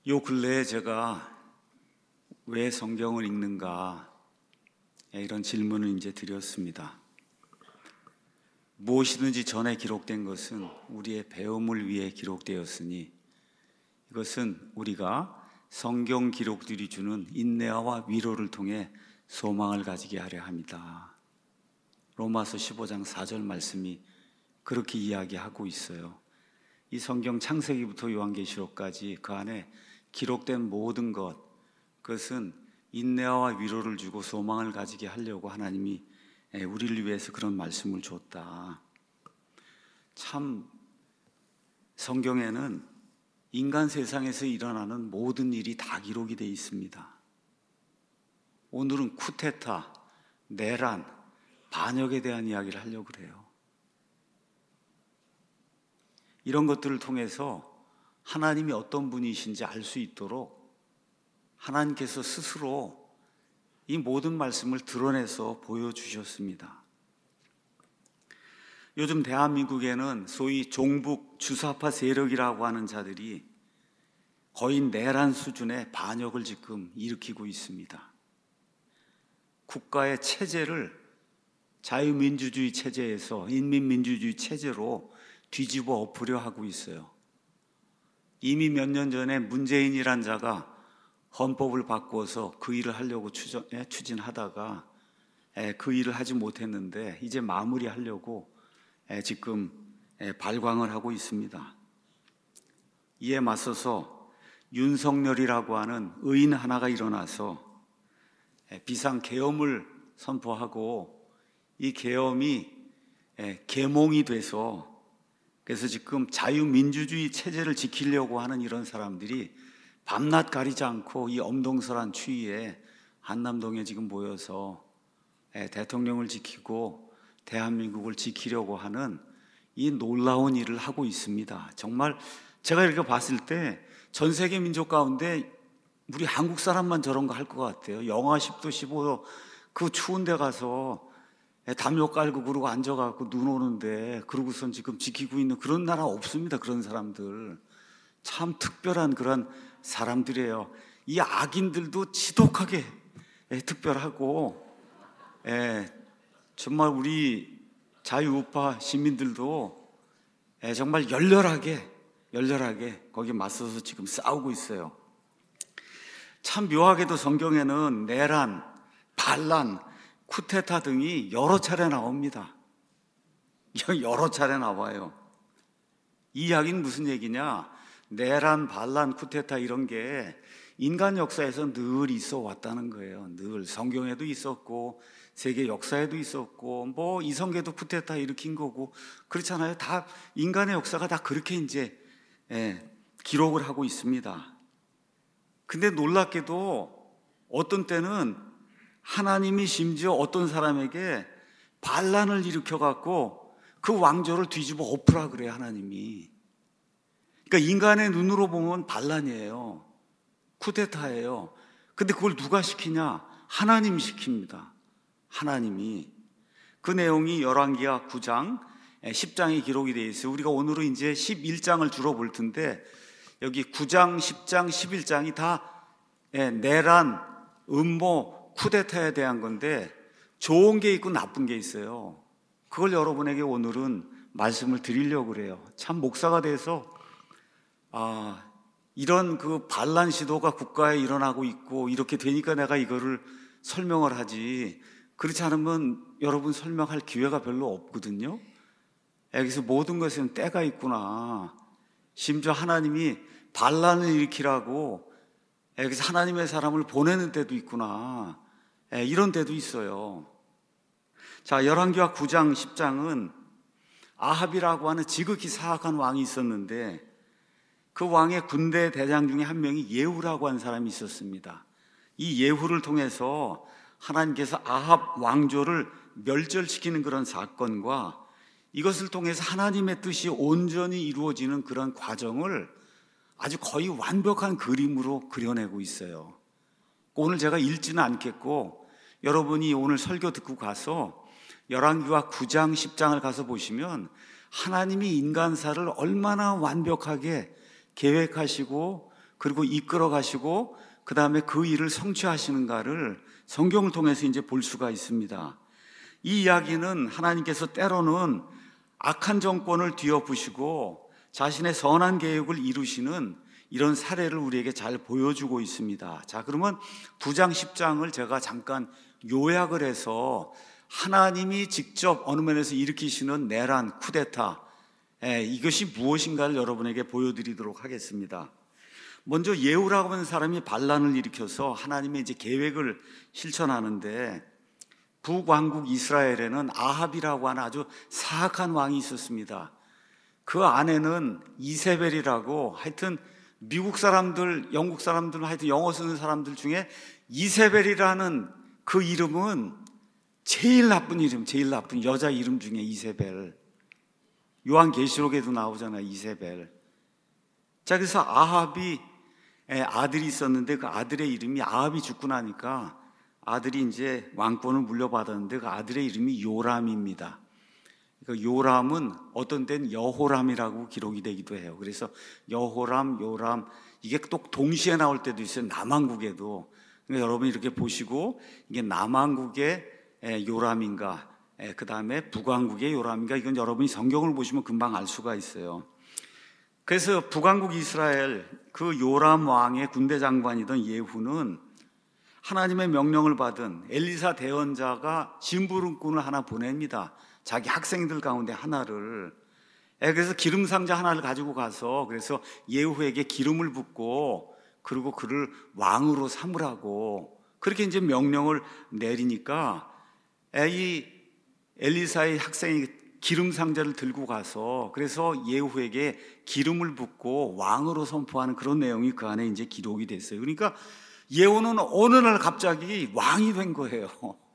요 근래에 제가 왜 성경을 읽는가 이런 질문을 이제 드렸습니다. 무엇이든지 전에 기록된 것은 우리의 배움을 위해 기록되었으니 이것은 우리가 성경 기록들이 주는 인내와 위로를 통해 소망을 가지게 하려 합니다. 로마서 15장 4절 말씀이 그렇게 이야기하고 있어요. 이 성경 창세기부터 요한계시록까지 그 안에 기록된 모든 것, 그것은 인내와 위로를 주고 소망을 가지게 하려고 하나님이 우리를 위해서 그런 말씀을 줬다. 참 성경에는 인간 세상에서 일어나는 모든 일이 다 기록이 되어 있습니다. 오늘은 쿠데타, 내란, 반역에 대한 이야기를 하려고 그래요. 이런 것들을 통해서 하나님이 어떤 분이신지 알 수 있도록 하나님께서 스스로 이 모든 말씀을 드러내서 보여주셨습니다. 요즘 대한민국에는 소위 종북 주사파 세력이라고 하는 자들이 거의 내란 수준의 반역을 지금 일으키고 있습니다. 국가의 체제를 자유민주주의 체제에서 인민민주주의 체제로 뒤집어 엎으려 하고 있어요. 이미 몇 년 전에 문재인이란 자가 헌법을 바꾸어서 그 일을 하려고 추진하다가 그 일을 하지 못했는데 이제 마무리하려고 지금 발광을 하고 있습니다. 이에 맞서서 윤석열이라고 하는 의인 하나가 일어나서 비상계엄을 선포하고 이 계엄이 계몽이 돼서 그래서 지금 자유민주주의 체제를 지키려고 하는 이런 사람들이 밤낮 가리지 않고 이 엄동설한 추위에 한남동에 지금 모여서 대통령을 지키고 대한민국을 지키려고 하는 이 놀라운 일을 하고 있습니다. 정말 제가 이렇게 봤을 때 전 세계 민족 가운데 우리 한국 사람만 저런 거 할 것 같아요. 영하 10도 15도 그 추운 데 가서 담요 깔고 그러고 앉아갖고 눈 오는데 그러고선 지금 지키고 있는 그런 나라 없습니다. 그런 사람들 참 특별한 그런 사람들이에요. 이 악인들도 지독하게 특별하고 정말 우리 자유우파 시민들도 정말 열렬하게 거기에 맞서서 지금 싸우고 있어요. 참 묘하게도 성경에는 내란, 반란, 쿠데타 등이 여러 차례 나옵니다. 여러 차례 나와요. 이 이야기는 무슨 얘기냐? 내란, 반란, 쿠데타 이런 게 인간 역사에서 늘 있어 왔다는 거예요. 늘 성경에도 있었고 세계 역사에도 있었고 뭐 이성계도 쿠데타 일으킨 거고 그렇잖아요. 다 인간의 역사가 다 그렇게 이제 기록을 하고 있습니다. 근데 놀랍게도 어떤 때는 하나님이 심지어 어떤 사람에게 반란을 일으켜갖고 그 왕조를 뒤집어 엎으라 그래요, 하나님이. 그러니까 인간의 눈으로 보면 반란이에요. 쿠데타예요. 근데 그걸 누가 시키냐? 하나님이 시킵니다. 하나님이. 그 내용이 열왕기하 9장, 10장에 기록이 되어 있어요. 우리가 오늘은 이제 11장을 주로 볼 텐데 여기 9장, 10장, 11장이 다 내란, 음모, 쿠데타에 대한 건데 좋은 게 있고 나쁜 게 있어요. 그걸 여러분에게 오늘은 말씀을 드리려고 그래요. 참 목사가 돼서 이런 그 반란 시도가 국가에 일어나고 있고 이렇게 되니까 내가 이거를 설명을 하지 그렇지 않으면 여러분 설명할 기회가 별로 없거든요. 여기서 모든 것에는 때가 있구나. 심지어 하나님이 반란을 일으키라고 여기서 하나님의 사람을 보내는 때도 있구나. 이런 때도 있어요. 자, 열왕기하 9장 10장은 아합이라고 하는 지극히 사악한 왕이 있었는데 그 왕의 군대 대장 중에 한 명이 예후라고 하는 사람이 있었습니다. 이 예후를 통해서 하나님께서 아합 왕조를 멸절시키는 그런 사건과 이것을 통해서 하나님의 뜻이 온전히 이루어지는 그런 과정을 아주 거의 완벽한 그림으로 그려내고 있어요. 오늘 제가 읽지는 않겠고 여러분이 오늘 설교 듣고 가서 열왕기하 9장 10장을 가서 보시면 하나님이 인간사를 얼마나 완벽하게 계획하시고 그리고 이끌어 가시고 그 다음에 그 일을 성취하시는가를 성경을 통해서 이제 볼 수가 있습니다. 이 이야기는 하나님께서 때로는 악한 정권을 뒤엎으시고 자신의 선한 계획을 이루시는 이런 사례를 우리에게 잘 보여주고 있습니다. 자, 그러면 9장 10장을 제가 잠깐 요약을 해서 하나님이 직접 어느 면에서 일으키시는 내란, 쿠데타, 이것이 무엇인가를 여러분에게 보여드리도록 하겠습니다. 먼저 예후라고 하는 사람이 반란을 일으켜서 하나님의 이제 계획을 실천하는데, 북왕국 이스라엘에는 아합이라고 하는 아주 사악한 왕이 있었습니다. 그 아내는 이세벨이라고, 하여튼 미국 사람들, 영국 사람들, 하여튼 영어 쓰는 사람들 중에 이세벨이라는 그 이름은 제일 나쁜 이름, 제일 나쁜 여자 이름 중에 이세벨. 요한계시록에도 나오잖아요, 이세벨. 자, 그래서 아합이 아들이 있었는데 그 아들의 이름이, 아합이 죽고 나니까 아들이 이제 왕권을 물려받았는데 그 아들의 이름이 요람입니다. 그 요람은 어떤 데는 여호람이라고 기록이 되기도 해요. 그래서 여호람, 요람, 이게 또 동시에 나올 때도 있어요. 남한국에도. 그러니까 여러분 이렇게 보시고 이게 남한국의 요람인가, 그 다음에 북왕국의 요람인가, 이건 여러분이 성경을 보시면 금방 알 수가 있어요. 그래서 북왕국 이스라엘 그 요람 왕의 군대 장관이던 예후는 하나님의 명령을 받은 엘리사 대언자가 심부름꾼을 하나 보냅니다. 자기 학생들 가운데 하나를. 그래서 기름 상자 하나를 가지고 가서 그래서 예후에게 기름을 붓고 그리고 그를 왕으로 삼으라고 그렇게 이제 명령을 내리니까 이 엘리사의 학생이 기름 상자를 들고 가서 그래서 예후에게 기름을 붓고 왕으로 선포하는 그런 내용이 그 안에 이제 기록이 됐어요. 그러니까 예후는 어느 날 갑자기 왕이 된 거예요.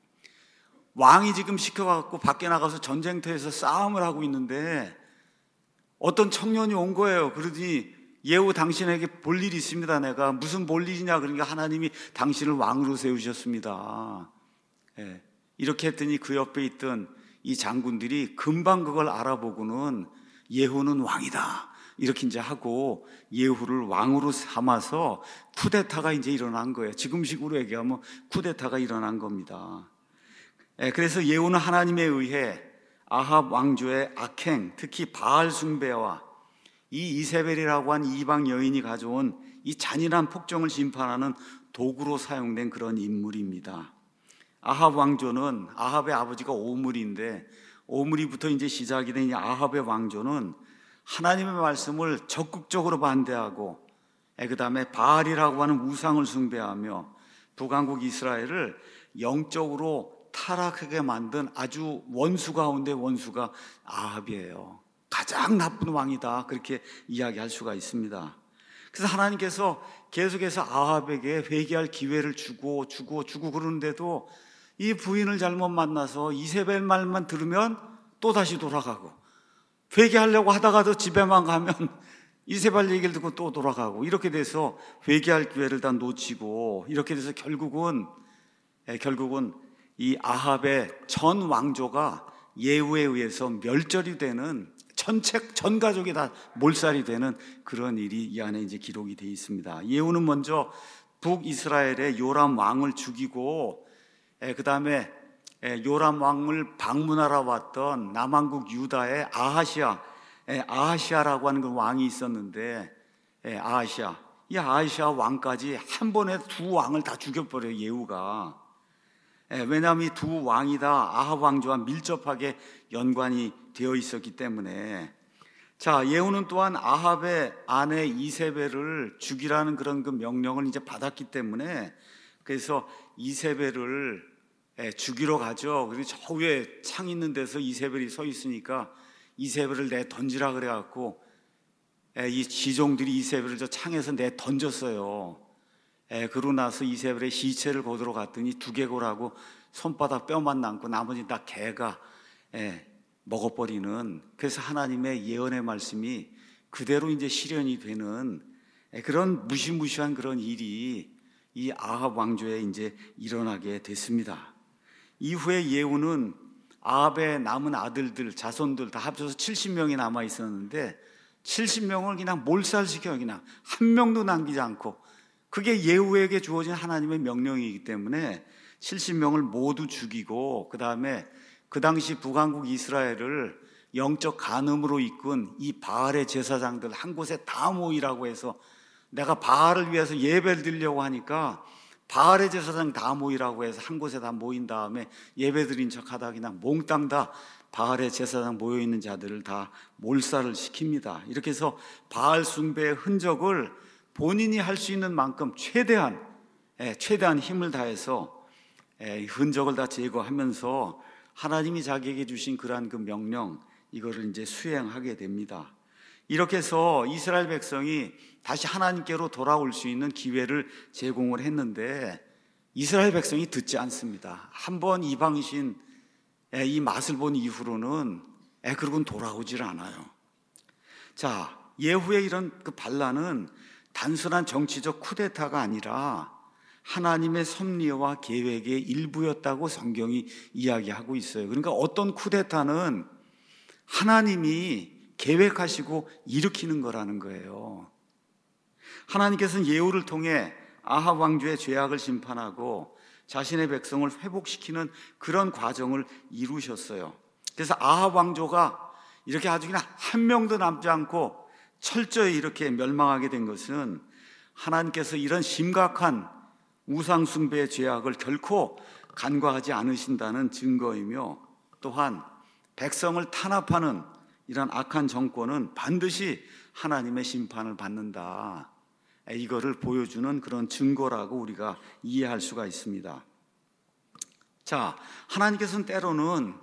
왕이 지금 시켜갖고 밖에 나가서 전쟁터에서 싸움을 하고 있는데 어떤 청년이 온 거예요. 그러더니 예후, 당신에게 볼 일이 있습니다. 내가. 무슨 볼 일이냐? 그러니까 하나님이 당신을 왕으로 세우셨습니다. 이렇게 했더니 그 옆에 있던 이 장군들이 금방 그걸 알아보고는 예후는 왕이다 이렇게 이제 하고 예후를 왕으로 삼아서 쿠데타가 이제 일어난 거예요. 지금식으로 얘기하면 쿠데타가 일어난 겁니다. 그래서 예후는 하나님에 의해 아합 왕조의 악행, 특히 바알 숭배와 이 이세벨이라고 한 이방 여인이 가져온 이 잔인한 폭정을 심판하는 도구로 사용된 그런 인물입니다. 아합 왕조는, 아합의 아버지가 오므리인데 오므리부터 이제 시작이 된 이 아합의 왕조는 하나님의 말씀을 적극적으로 반대하고 그 다음에 바알이라고 하는 우상을 숭배하며 북왕국 이스라엘을 영적으로 타락하게 만든 아주 원수 가운데 원수가 아합이에요. 가장 나쁜 왕이다 그렇게 이야기할 수가 있습니다. 그래서 하나님께서 계속해서 아합에게 회개할 기회를 주고 그러는데도 이 부인을 잘못 만나서 이세벨 말만 들으면 또다시 돌아가고, 회개하려고 하다가도 집에만 가면 이세벨 얘기를 듣고 또 돌아가고, 이렇게 돼서 회개할 기회를 다 놓치고, 이렇게 돼서 결국은 이 아합의 전 왕조가 예후에 의해서 멸절이 되는, 전 가족이 다 몰살이 되는 그런 일이 이 안에 이제 기록이 되어 있습니다. 예후는 먼저 북이스라엘의 요람 왕을 죽이고, 그 다음에 요람 왕을 방문하러 왔던 남왕국 유다의 아하시아라고 하는 그 왕이 있었는데, 이 아하시아 왕까지 한 번에 두 왕을 다 죽여버려요, 예후가. 왜냐하면 이 두 왕이 다 아합 왕조와 밀접하게 연관이 되어 있었기 때문에. 자, 예후는 또한 아합의 아내 이세벨을 죽이라는 그런 그 명령을 이제 받았기 때문에, 그래서 이세벨을 죽이러 가죠. 그리고 저 위에 창 있는 데서 이세벨이 서 있으니까 이세벨을 내 던지라 그래갖고 이 지종들이 이세벨을 저 창에서 내 던졌어요. 그러고 나서 이세벨의 시체를 거두러 갔더니 두개골하고 손바닥 뼈만 남고 나머지 다 개가 먹어버리는, 그래서 하나님의 예언의 말씀이 그대로 이제 실현이 되는 그런 무시무시한 그런 일이 이 아합 왕조에 이제 일어나게 됐습니다. 이후에 예후는 아합의 남은 아들들, 자손들 다 합쳐서 70명이 남아 있었는데 70명을 그냥 몰살시켜요. 그냥 한 명도 남기지 않고. 그게 예후에게 주어진 하나님의 명령이기 때문에 70명을 모두 죽이고, 그 다음에 그 당시 북왕국 이스라엘을 영적 간음으로 이끈 이 바알의 제사장들 한 곳에 다 모이라고 해서, 내가 바알을 위해서 예배를 드리려고 하니까 바알의 제사장 다 모이라고 해서 한 곳에 다 모인 다음에 예배 드린 척하다 그냥 몽땅 다 바알의 제사장 모여있는 자들을 다 몰살을 시킵니다. 이렇게 해서 바알 숭배의 흔적을 본인이 할 수 있는 만큼 최대한 힘을 다해서 흔적을 다 제거하면서 하나님이 자기에게 주신 그러한 그 명령, 이거를 이제 수행하게 됩니다. 이렇게 해서 이스라엘 백성이 다시 하나님께로 돌아올 수 있는 기회를 제공을 했는데, 이스라엘 백성이 듣지 않습니다. 한번 이방신 이 맛을 본 이후로는 그러고는 돌아오질 않아요. 자, 예후의 이런 그 반란은 단순한 정치적 쿠데타가 아니라 하나님의 섭리와 계획의 일부였다고 성경이 이야기하고 있어요. 그러니까 어떤 쿠데타는 하나님이 계획하시고 일으키는 거라는 거예요. 하나님께서는 예후를 통해 아합 왕조의 죄악을 심판하고 자신의 백성을 회복시키는 그런 과정을 이루셨어요. 그래서 아합 왕조가 이렇게 아주 그냥 한 명도 남지 않고 철저히 이렇게 멸망하게 된 것은 하나님께서 이런 심각한 우상 숭배의 죄악을 결코 간과하지 않으신다는 증거이며, 또한 백성을 탄압하는 이런 악한 정권은 반드시 하나님의 심판을 받는다, 이거를 보여주는 그런 증거라고 우리가 이해할 수가 있습니다. 자, 하나님께서는 때로는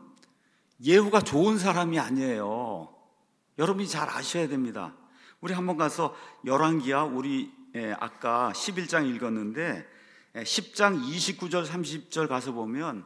예후가 좋은 사람이 아니에요. 여러분이 잘 아셔야 됩니다. 우리 한번 가서 열왕기야, 우리 아까 11장 읽었는데 10장 29절 30절 가서 보면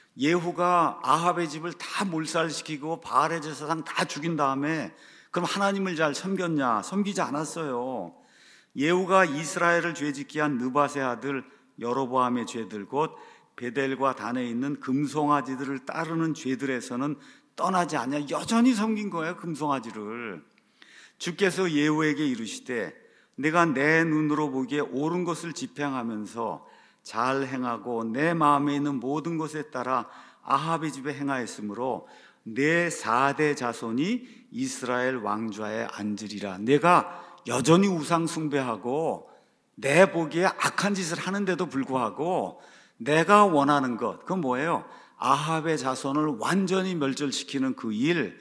예후가 아합의 집을 다 몰살시키고 바알의 제사장 다 죽인 다음에 그럼 하나님을 잘 섬겼냐? 섬기지 않았어요. 예후가 이스라엘을 죄짓게 한 느밧의 아들 여로보암의 죄들, 곧 베델과 단에 있는 금송아지들을 따르는 죄들에서는 떠나지 않냐, 여전히 섬긴 거예요. 금송아지를. 주께서 예후에게 이르시되 내가 내 눈으로 보기에 옳은 것을 집행하면서 잘 행하고 내 마음에 있는 모든 것에 따라 아합의 집에 행하였으므로 내 4대 자손이 이스라엘 왕좌에 앉으리라. 내가 여전히 우상 숭배하고 내 보기에 악한 짓을 하는데도 불구하고 내가 원하는 것, 그건 뭐예요? 아합의 자손을 완전히 멸절시키는 그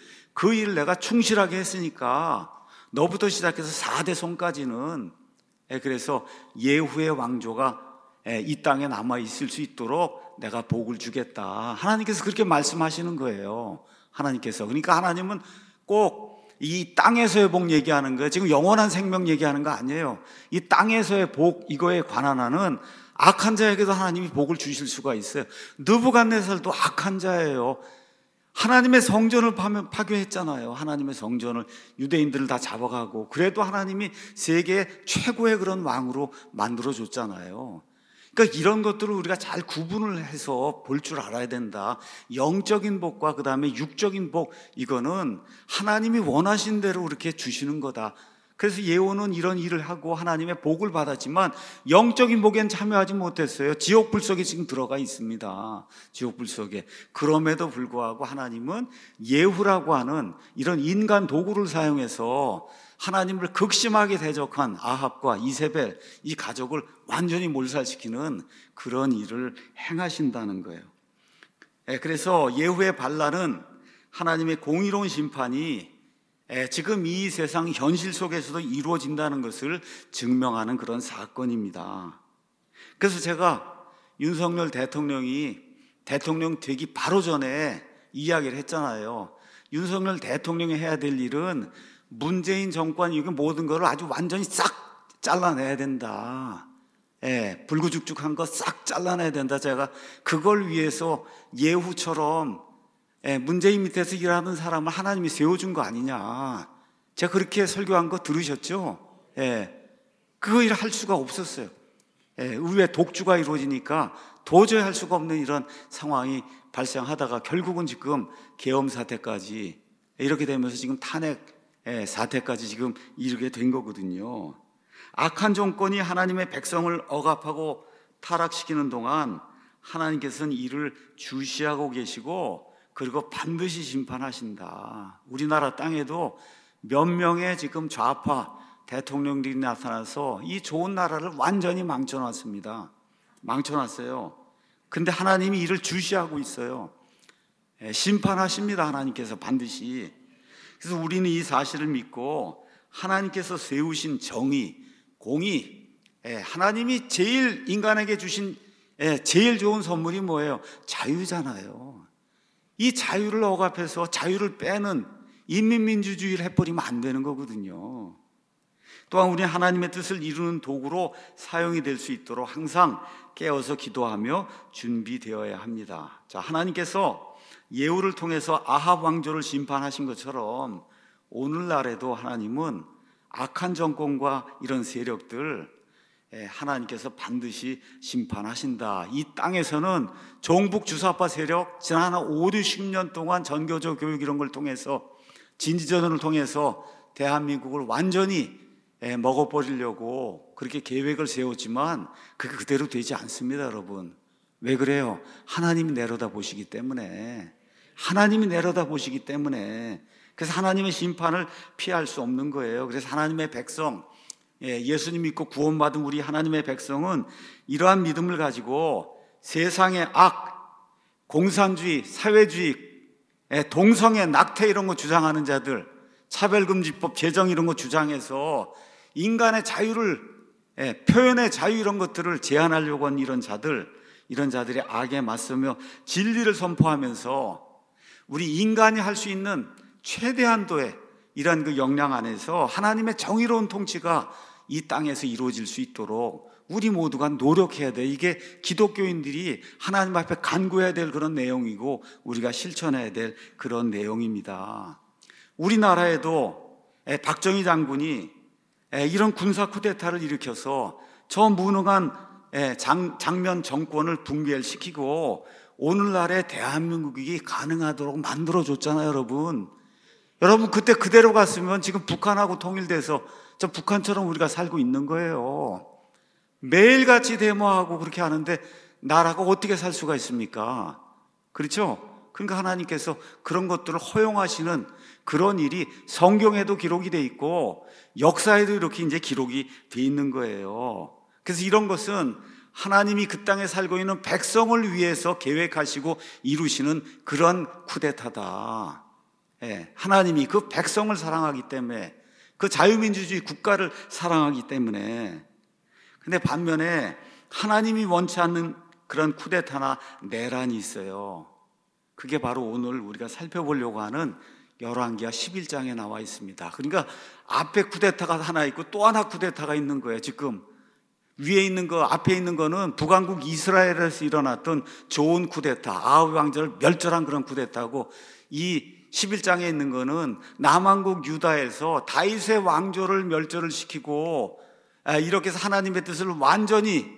일을 내가 충실하게 했으니까 너부터 시작해서 4대 손까지는, 그래서 예후의 왕조가 이 땅에 남아있을 수 있도록 내가 복을 주겠다. 하나님께서 그렇게 말씀하시는 거예요. 하나님께서. 그러니까 하나님은 꼭 이 땅에서의 복 얘기하는 거예요. 지금 영원한 생명 얘기하는 거 아니에요. 이 땅에서의 복, 이거에 관한 한은 악한 자에게도 하나님이 복을 주실 수가 있어요. 느부갓네살도 악한 자예요. 하나님의 성전을 파괴했잖아요. 하나님의 성전을, 유대인들을 다 잡아가고, 그래도 하나님이 세계 최고의 그런 왕으로 만들어줬잖아요. 그러니까 이런 것들을 우리가 잘 구분을 해서 볼 줄 알아야 된다. 영적인 복과 그 다음에 육적인 복, 이거는 하나님이 원하신 대로 그렇게 주시는 거다. 그래서 예후는 이런 일을 하고 하나님의 복을 받았지만 영적인 복엔 참여하지 못했어요. 지옥불 속에 지금 들어가 있습니다. 지옥불 속에. 그럼에도 불구하고 하나님은 예후라고 하는 이런 인간 도구를 사용해서 하나님을 극심하게 대적한 아합과 이세벨, 이 가족을 완전히 몰살시키는 그런 일을 행하신다는 거예요. 그래서 예후의 반란은 하나님의 공의로운 심판이 지금 이 세상 현실 속에서도 이루어진다는 것을 증명하는 그런 사건입니다. 그래서 제가 윤석열 대통령이 대통령 되기 바로 전에 이야기를 했잖아요. 윤석열 대통령이 해야 될 일은 문재인 정권 이거 모든 거를 아주 완전히 싹 잘라내야 된다. 불구죽죽한 거 싹 잘라내야 된다. 제가 그걸 위해서 예후처럼 문재인 밑에서 일하는 사람을 하나님이 세워준 거 아니냐. 제가 그렇게 설교한 거 들으셨죠? 그거 일 할 수가 없었어요. 의회 독주가 이루어지니까 도저히 할 수가 없는 이런 상황이 발생하다가 결국은 지금 계엄 사태까지 이렇게 되면서 지금 탄핵 사태까지 지금 이르게 된 거거든요. 악한 정권이 하나님의 백성을 억압하고 타락시키는 동안 하나님께서는 이를 주시하고 계시고 그리고 반드시 심판하신다. 우리나라 땅에도 몇 명의 지금 좌파 대통령들이 나타나서 이 좋은 나라를 완전히 망쳐놨습니다. 망쳐놨어요. 근데 하나님이 이를 주시하고 있어요. 심판하십니다. 하나님께서 반드시. 그래서 우리는 이 사실을 믿고 하나님께서 세우신 정의, 공의, 하나님이 제일 인간에게 주신 제일 좋은 선물이 뭐예요? 자유잖아요. 이 자유를 억압해서 자유를 빼는 인민민주주의를 해버리면 안 되는 거거든요. 또한 우리는 하나님의 뜻을 이루는 도구로 사용이 될 수 있도록 항상 깨어서 기도하며 준비되어야 합니다. 자, 하나님께서 예후를 통해서 아합 왕조를 심판하신 것처럼 오늘날에도 하나님은 악한 정권과 이런 세력들 하나님께서 반드시 심판하신다. 이 땅에서는 종북 주사파 세력 지난 5, 60년 동안 전교조 교육 이런 걸 통해서 진지전을 통해서 대한민국을 완전히 먹어버리려고 그렇게 계획을 세웠지만 그게 그대로 되지 않습니다, 여러분. 왜 그래요? 하나님이 내려다보시기 때문에. 하나님이 내려다보시기 때문에. 그래서 하나님의 심판을 피할 수 없는 거예요. 그래서 하나님의 백성, 예수님 믿고 구원받은 우리 하나님의 백성은 이러한 믿음을 가지고 세상의 악, 공산주의, 사회주의, 동성애, 낙태 이런 거 주장하는 자들, 차별금지법 제정 이런 거 주장해서 인간의 자유를, 표현의 자유 이런 것들을 제한하려고 하는 이런 자들의 악에 맞서며 진리를 선포하면서 우리 인간이 할 수 있는 최대한도의 이러한 그 역량 안에서 하나님의 정의로운 통치가 이 땅에서 이루어질 수 있도록 우리 모두가 노력해야 돼. 이게 기독교인들이 하나님 앞에 간구해야 될 그런 내용이고 우리가 실천해야 될 그런 내용입니다. 우리나라에도 박정희 장군이 이런 군사 쿠데타를 일으켜서 저 무능한 장면 정권을 붕괴시키고 오늘날의 대한민국이 가능하도록 만들어줬잖아요, 여러분. 여러분 그때 그대로 갔으면 지금 북한하고 통일돼서 저 북한처럼 우리가 살고 있는 거예요. 매일같이 데모하고 그렇게 하는데 나라가 어떻게 살 수가 있습니까? 그렇죠? 그러니까 하나님께서 그런 것들을 허용하시는 그런 일이 성경에도 기록이 돼 있고 역사에도 이렇게 이제 기록이 돼 있는 거예요. 그래서 이런 것은 하나님이 그 땅에 살고 있는 백성을 위해서 계획하시고 이루시는 그런 쿠데타다. 하나님이 그 백성을 사랑하기 때문에, 그 자유민주주의 국가를 사랑하기 때문에. 근데 반면에 하나님이 원치 않는 그런 쿠데타나 내란이 있어요. 그게 바로 오늘 우리가 살펴보려고 하는 열왕기하 11장에 나와 있습니다. 그러니까 앞에 쿠데타가 하나 있고 또 하나 쿠데타가 있는 거예요. 지금 위에 있는 거, 앞에 있는 거는 북왕국 이스라엘에서 일어났던 좋은 쿠데타, 아합 왕조를 멸절한 그런 쿠데타고, 이 11장에 있는 거는 남왕국 유다에서 다윗의 왕조를 멸절을 시키고 이렇게 해서 하나님의 뜻을 완전히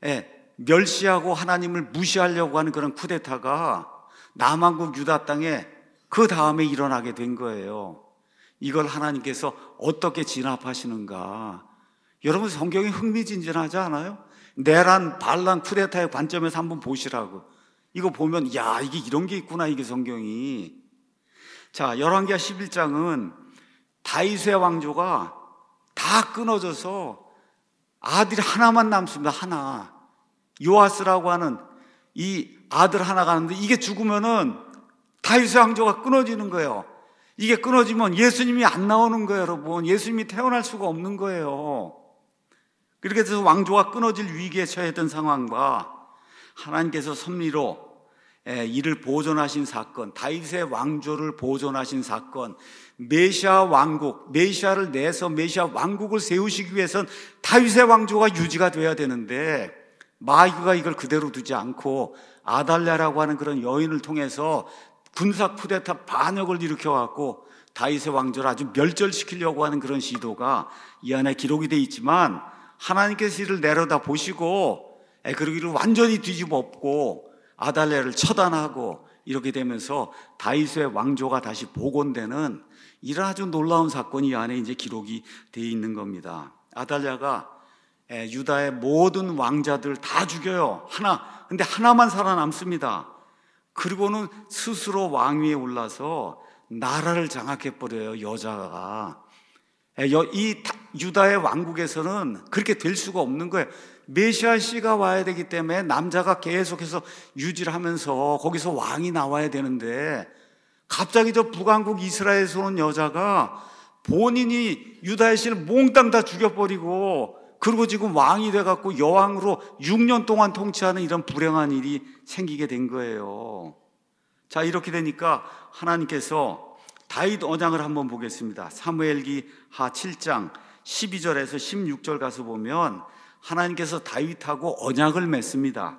멸시하고 하나님을 무시하려고 하는 그런 쿠데타가 남왕국 유다 땅에 그 다음에 일어나게 된 거예요. 이걸 하나님께서 어떻게 진압하시는가? 여러분 성경이 흥미진진하지 않아요? 내란, 반란, 쿠데타의 관점에서 한번 보시라고. 이거 보면 야, 이게 이런 게 있구나, 이게 성경이. 자, 열왕기하 11장은 다윗의 왕조가 다 끊어져서 아들이 하나만 남습니다. 하나. 요아스라고 하는 이 아들 하나가 있는데 이게 죽으면은 다윗의 왕조가 끊어지는 거예요. 이게 끊어지면 예수님이 안 나오는 거예요, 여러분. 예수님이 태어날 수가 없는 거예요. 그렇게 해서 왕조가 끊어질 위기에 처했던 상황과 하나님께서 섭리로 이를 보존하신 사건, 다윗의 왕조를 보존하신 사건, 메시아 왕국, 메시아를 내서 메시아 왕국을 세우시기 위해선 다윗의 왕조가 유지가 돼야 되는데 마귀가 이걸 그대로 두지 않고 아달랴라고 하는 그런 여인을 통해서 군사 쿠데타 반역을 일으켜갖고 다윗의 왕조를 아주 멸절시키려고 하는 그런 시도가 이 안에 기록이 되어 있지만 하나님께서 이를 내려다 보시고 그러기를 완전히 뒤집어 엎고 아달랴를 처단하고 이렇게 되면서 다윗의 왕조가 다시 복원되는 이런 아주 놀라운 사건이 이 안에 이제 기록이 되어 있는 겁니다. 아달랴가 유다의 모든 왕자들 다 죽여요. 근데 하나만 살아남습니다. 그리고는 스스로 왕위에 올라서 나라를 장악해버려요, 여자가. 이 유다의 왕국에서는 그렇게 될 수가 없는 거예요. 메시아 씨가 와야 되기 때문에 남자가 계속해서 유지를 하면서 거기서 왕이 나와야 되는데, 갑자기 저 북왕국 이스라엘에서 온 여자가 본인이 유다의 씨를 몽땅 다 죽여버리고, 그리고 지금 왕이 돼갖고 여왕으로 6년 동안 통치하는 이런 불행한 일이 생기게 된 거예요. 자, 이렇게 되니까 하나님께서 다윗 언약을 한번 보겠습니다. 사무엘기 하 7장 12절에서 16절 가서 보면 하나님께서 다윗하고 언약을 맺습니다.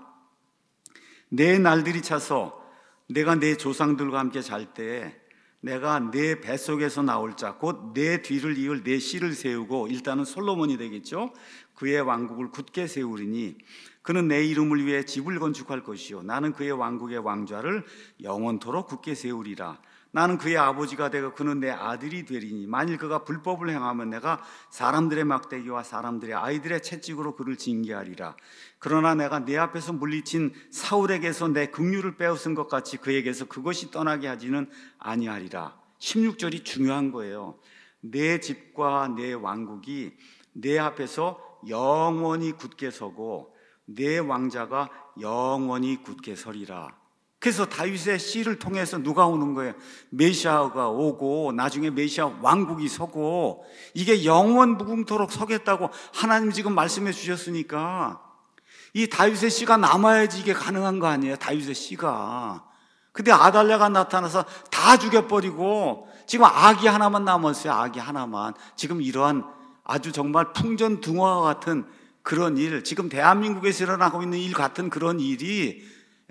내 날들이 차서 내가 내 조상들과 함께 잘 때 내가 내 뱃속에서 나올 자 곧 내 뒤를 이을 내 씨를 세우고, 일단은 솔로몬이 되겠죠. 그의 왕국을 굳게 세우리니 그는 내 이름을 위해 집을 건축할 것이요 나는 그의 왕국의 왕좌를 영원토록 굳게 세우리라. 나는 그의 아버지가 되고 그는 내 아들이 되리니 만일 그가 불법을 행하면 내가 사람들의 막대기와 사람들의 아이들의 채찍으로 그를 징계하리라. 그러나 내가 내 앞에서 물리친 사울에게서 내 긍휼을 빼앗은 것 같이 그에게서 그것이 떠나게 하지는 아니하리라. 16절이 중요한 거예요. 내 집과 내 왕국이 내 앞에서 영원히 굳게 서고 내 왕자가 영원히 굳게 서리라. 그래서 다윗의 씨를 통해서 누가 오는 거예요? 메시아가 오고 나중에 메시아 왕국이 서고, 이게 영원 무궁토록 서겠다고 하나님 지금 말씀해 주셨으니까 이 다윗의 씨가 남아야지 이게 가능한 거 아니에요? 다윗의 씨가. 근데 아달랴가 나타나서 다 죽여버리고 지금 아기 하나만 남았어요. 아기 하나만. 지금 이러한 아주 정말 풍전등화와 같은 그런 일, 지금 대한민국에서 일어나고 있는 일 같은 그런 일이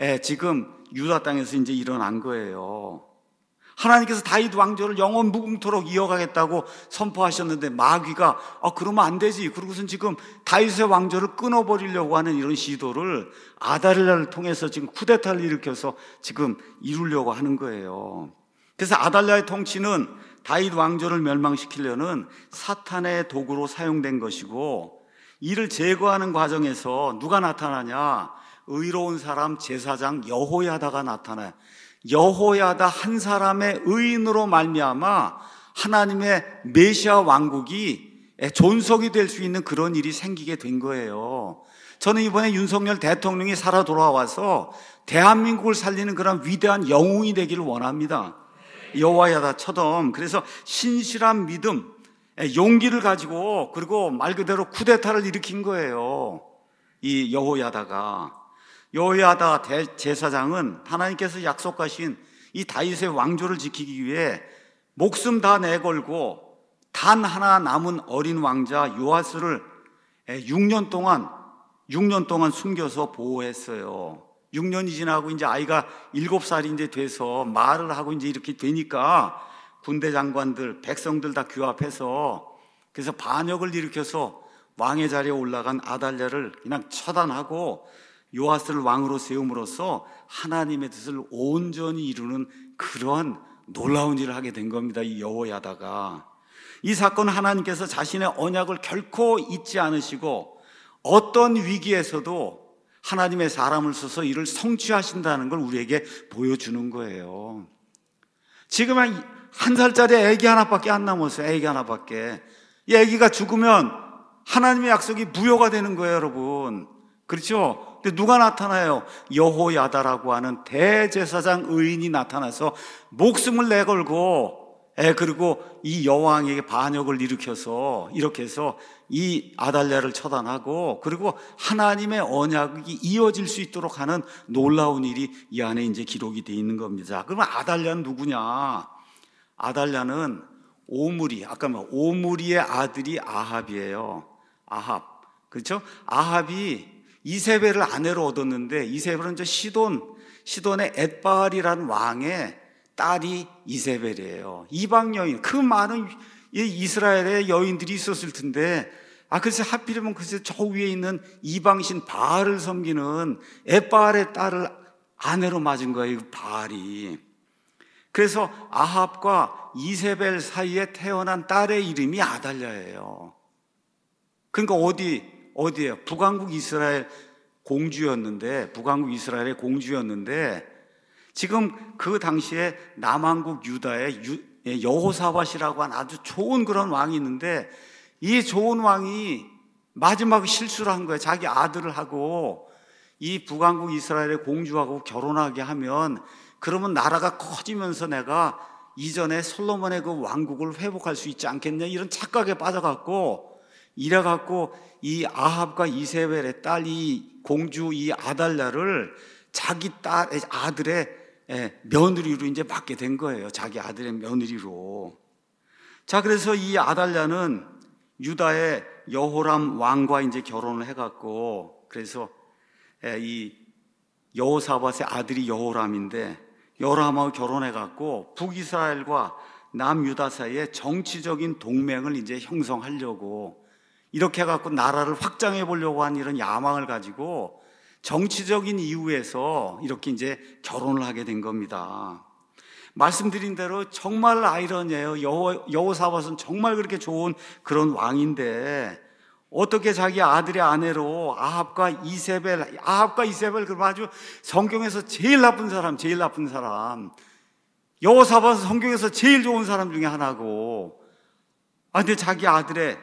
지금 유다 땅에서 이제 일어난 거예요. 하나님께서 다윗 왕조를 영원 무궁토록 이어가겠다고 선포하셨는데 마귀가 그러면 안 되지. 그러고선 지금 다윗의 왕조를 끊어버리려고 하는 이런 시도를 아달랴를 통해서 지금 쿠데타를 일으켜서 지금 이루려고 하는 거예요. 그래서 아달랴의 통치는 다윗 왕조를 멸망시키려는 사탄의 도구로 사용된 것이고, 이를 제거하는 과정에서 누가 나타나냐? 의로운 사람 제사장 여호야다가 나타나요. 여호야다 한 사람의 의인으로 말미암아 하나님의 메시아 왕국이 존속이 될 수 있는 그런 일이 생기게 된 거예요. 저는 이번에 윤석열 대통령이 살아 돌아와서 대한민국을 살리는 그런 위대한 영웅이 되기를 원합니다. 여호야다처럼. 그래서 신실한 믿음, 용기를 가지고, 그리고 말 그대로 쿠데타를 일으킨 거예요. 이 여호야다가. 여호야다 제사장은 하나님께서 약속하신 이 다윗의 왕조를 지키기 위해 목숨 다 내걸고 단 하나 남은 어린 왕자 요아스를 6년 동안 숨겨서 보호했어요. 6년이 지나고 이제 아이가 7살이 이제 돼서 말을 하고 이제 이렇게 되니까 군대 장관들, 백성들 다 규합해서, 그래서 반역을 일으켜서 왕의 자리에 올라간 아달랴를 그냥 처단하고 요아스를 왕으로 세움으로써 하나님의 뜻을 온전히 이루는 그러한 놀라운 일을 하게 된 겁니다. 이 여호야다가. 이 사건은 하나님께서 자신의 언약을 결코 잊지 않으시고 어떤 위기에서도 하나님의 사람을 써서 이를 성취하신다는 걸 우리에게 보여주는 거예요. 지금은 1살짜리 애기 하나밖에 안 남았어요. 애기 하나밖에. 이 애기가 죽으면 하나님의 약속이 무효가 되는 거예요, 여러분. 그렇죠? 근데 누가 나타나요? 여호야다라고 하는 대제사장 의인이 나타나서 목숨을 내걸고, 그리고 이 여왕에게 반역을 일으켜서 이렇게 해서 이 아달랴를 처단하고, 그리고 하나님의 언약이 이어질 수 있도록 하는 놀라운 일이 이 안에 이제 기록이 되어 있는 겁니다. 그러면 아달랴는 누구냐? 아달랴는 오므리의 아들이 아합이에요. 아합. 그렇죠? 아합이 이세벨을 아내로 얻었는데, 이세벨은 저 시돈의 엣바알이라는 왕의 딸이 이세벨이에요. 이방 여인, 그 많은 이스라엘의 여인들이 있었을 텐데, 글쎄 하필이면 글쎄 저 위에 있는 이방신 바알을 섬기는 엣바알의 딸을 아내로 맞은 거예요, 이 바알이. 그래서 아합과 이세벨 사이에 태어난 딸의 이름이 아달랴예요. 그러니까 어디예요? 북왕국 이스라엘 공주였는데, 북왕국 이스라엘의 공주였는데, 지금 그 당시에 남왕국 유다의 여호사밧이라고 하는 아주 좋은 그런 왕이 있는데, 이 좋은 왕이 마지막 실수를 한 거예요. 자기 아들을 하고 이 북왕국 이스라엘의 공주하고 결혼하게 하면, 그러면 나라가 커지면서 내가 이전에 솔로몬의 그 왕국을 회복할 수 있지 않겠냐, 이런 착각에 빠져갖고 이래갖고 이 아합과 이세벨의 딸 이 공주 이 아달랴를 자기 아들의 며느리로 이제 맡게 된 거예요. 자기 아들의 며느리로. 자, 그래서 이 아달랴는 유다의 여호람 왕과 이제 결혼을 해갖고, 그래서 이 여호사밧의 아들이 여호람인데, 여호람하고 결혼해갖고 북이스라엘과 남유다 사이에 정치적인 동맹을 이제 형성하려고, 이렇게 해갖고 나라를 확장해 보려고 한 이런 야망을 가지고 정치적인 이유에서 이렇게 이제 결혼을 하게 된 겁니다. 말씀드린 대로 정말 아이러니해요. 여호사밧은 정말 그렇게 좋은 그런 왕인데 어떻게 자기 아들의 아내로 아합과 이세벨, 그럼 아주 성경에서 제일 나쁜 사람, 여호사밧은 성경에서 제일 좋은 사람 중에 하나고, 근데 자기 아들의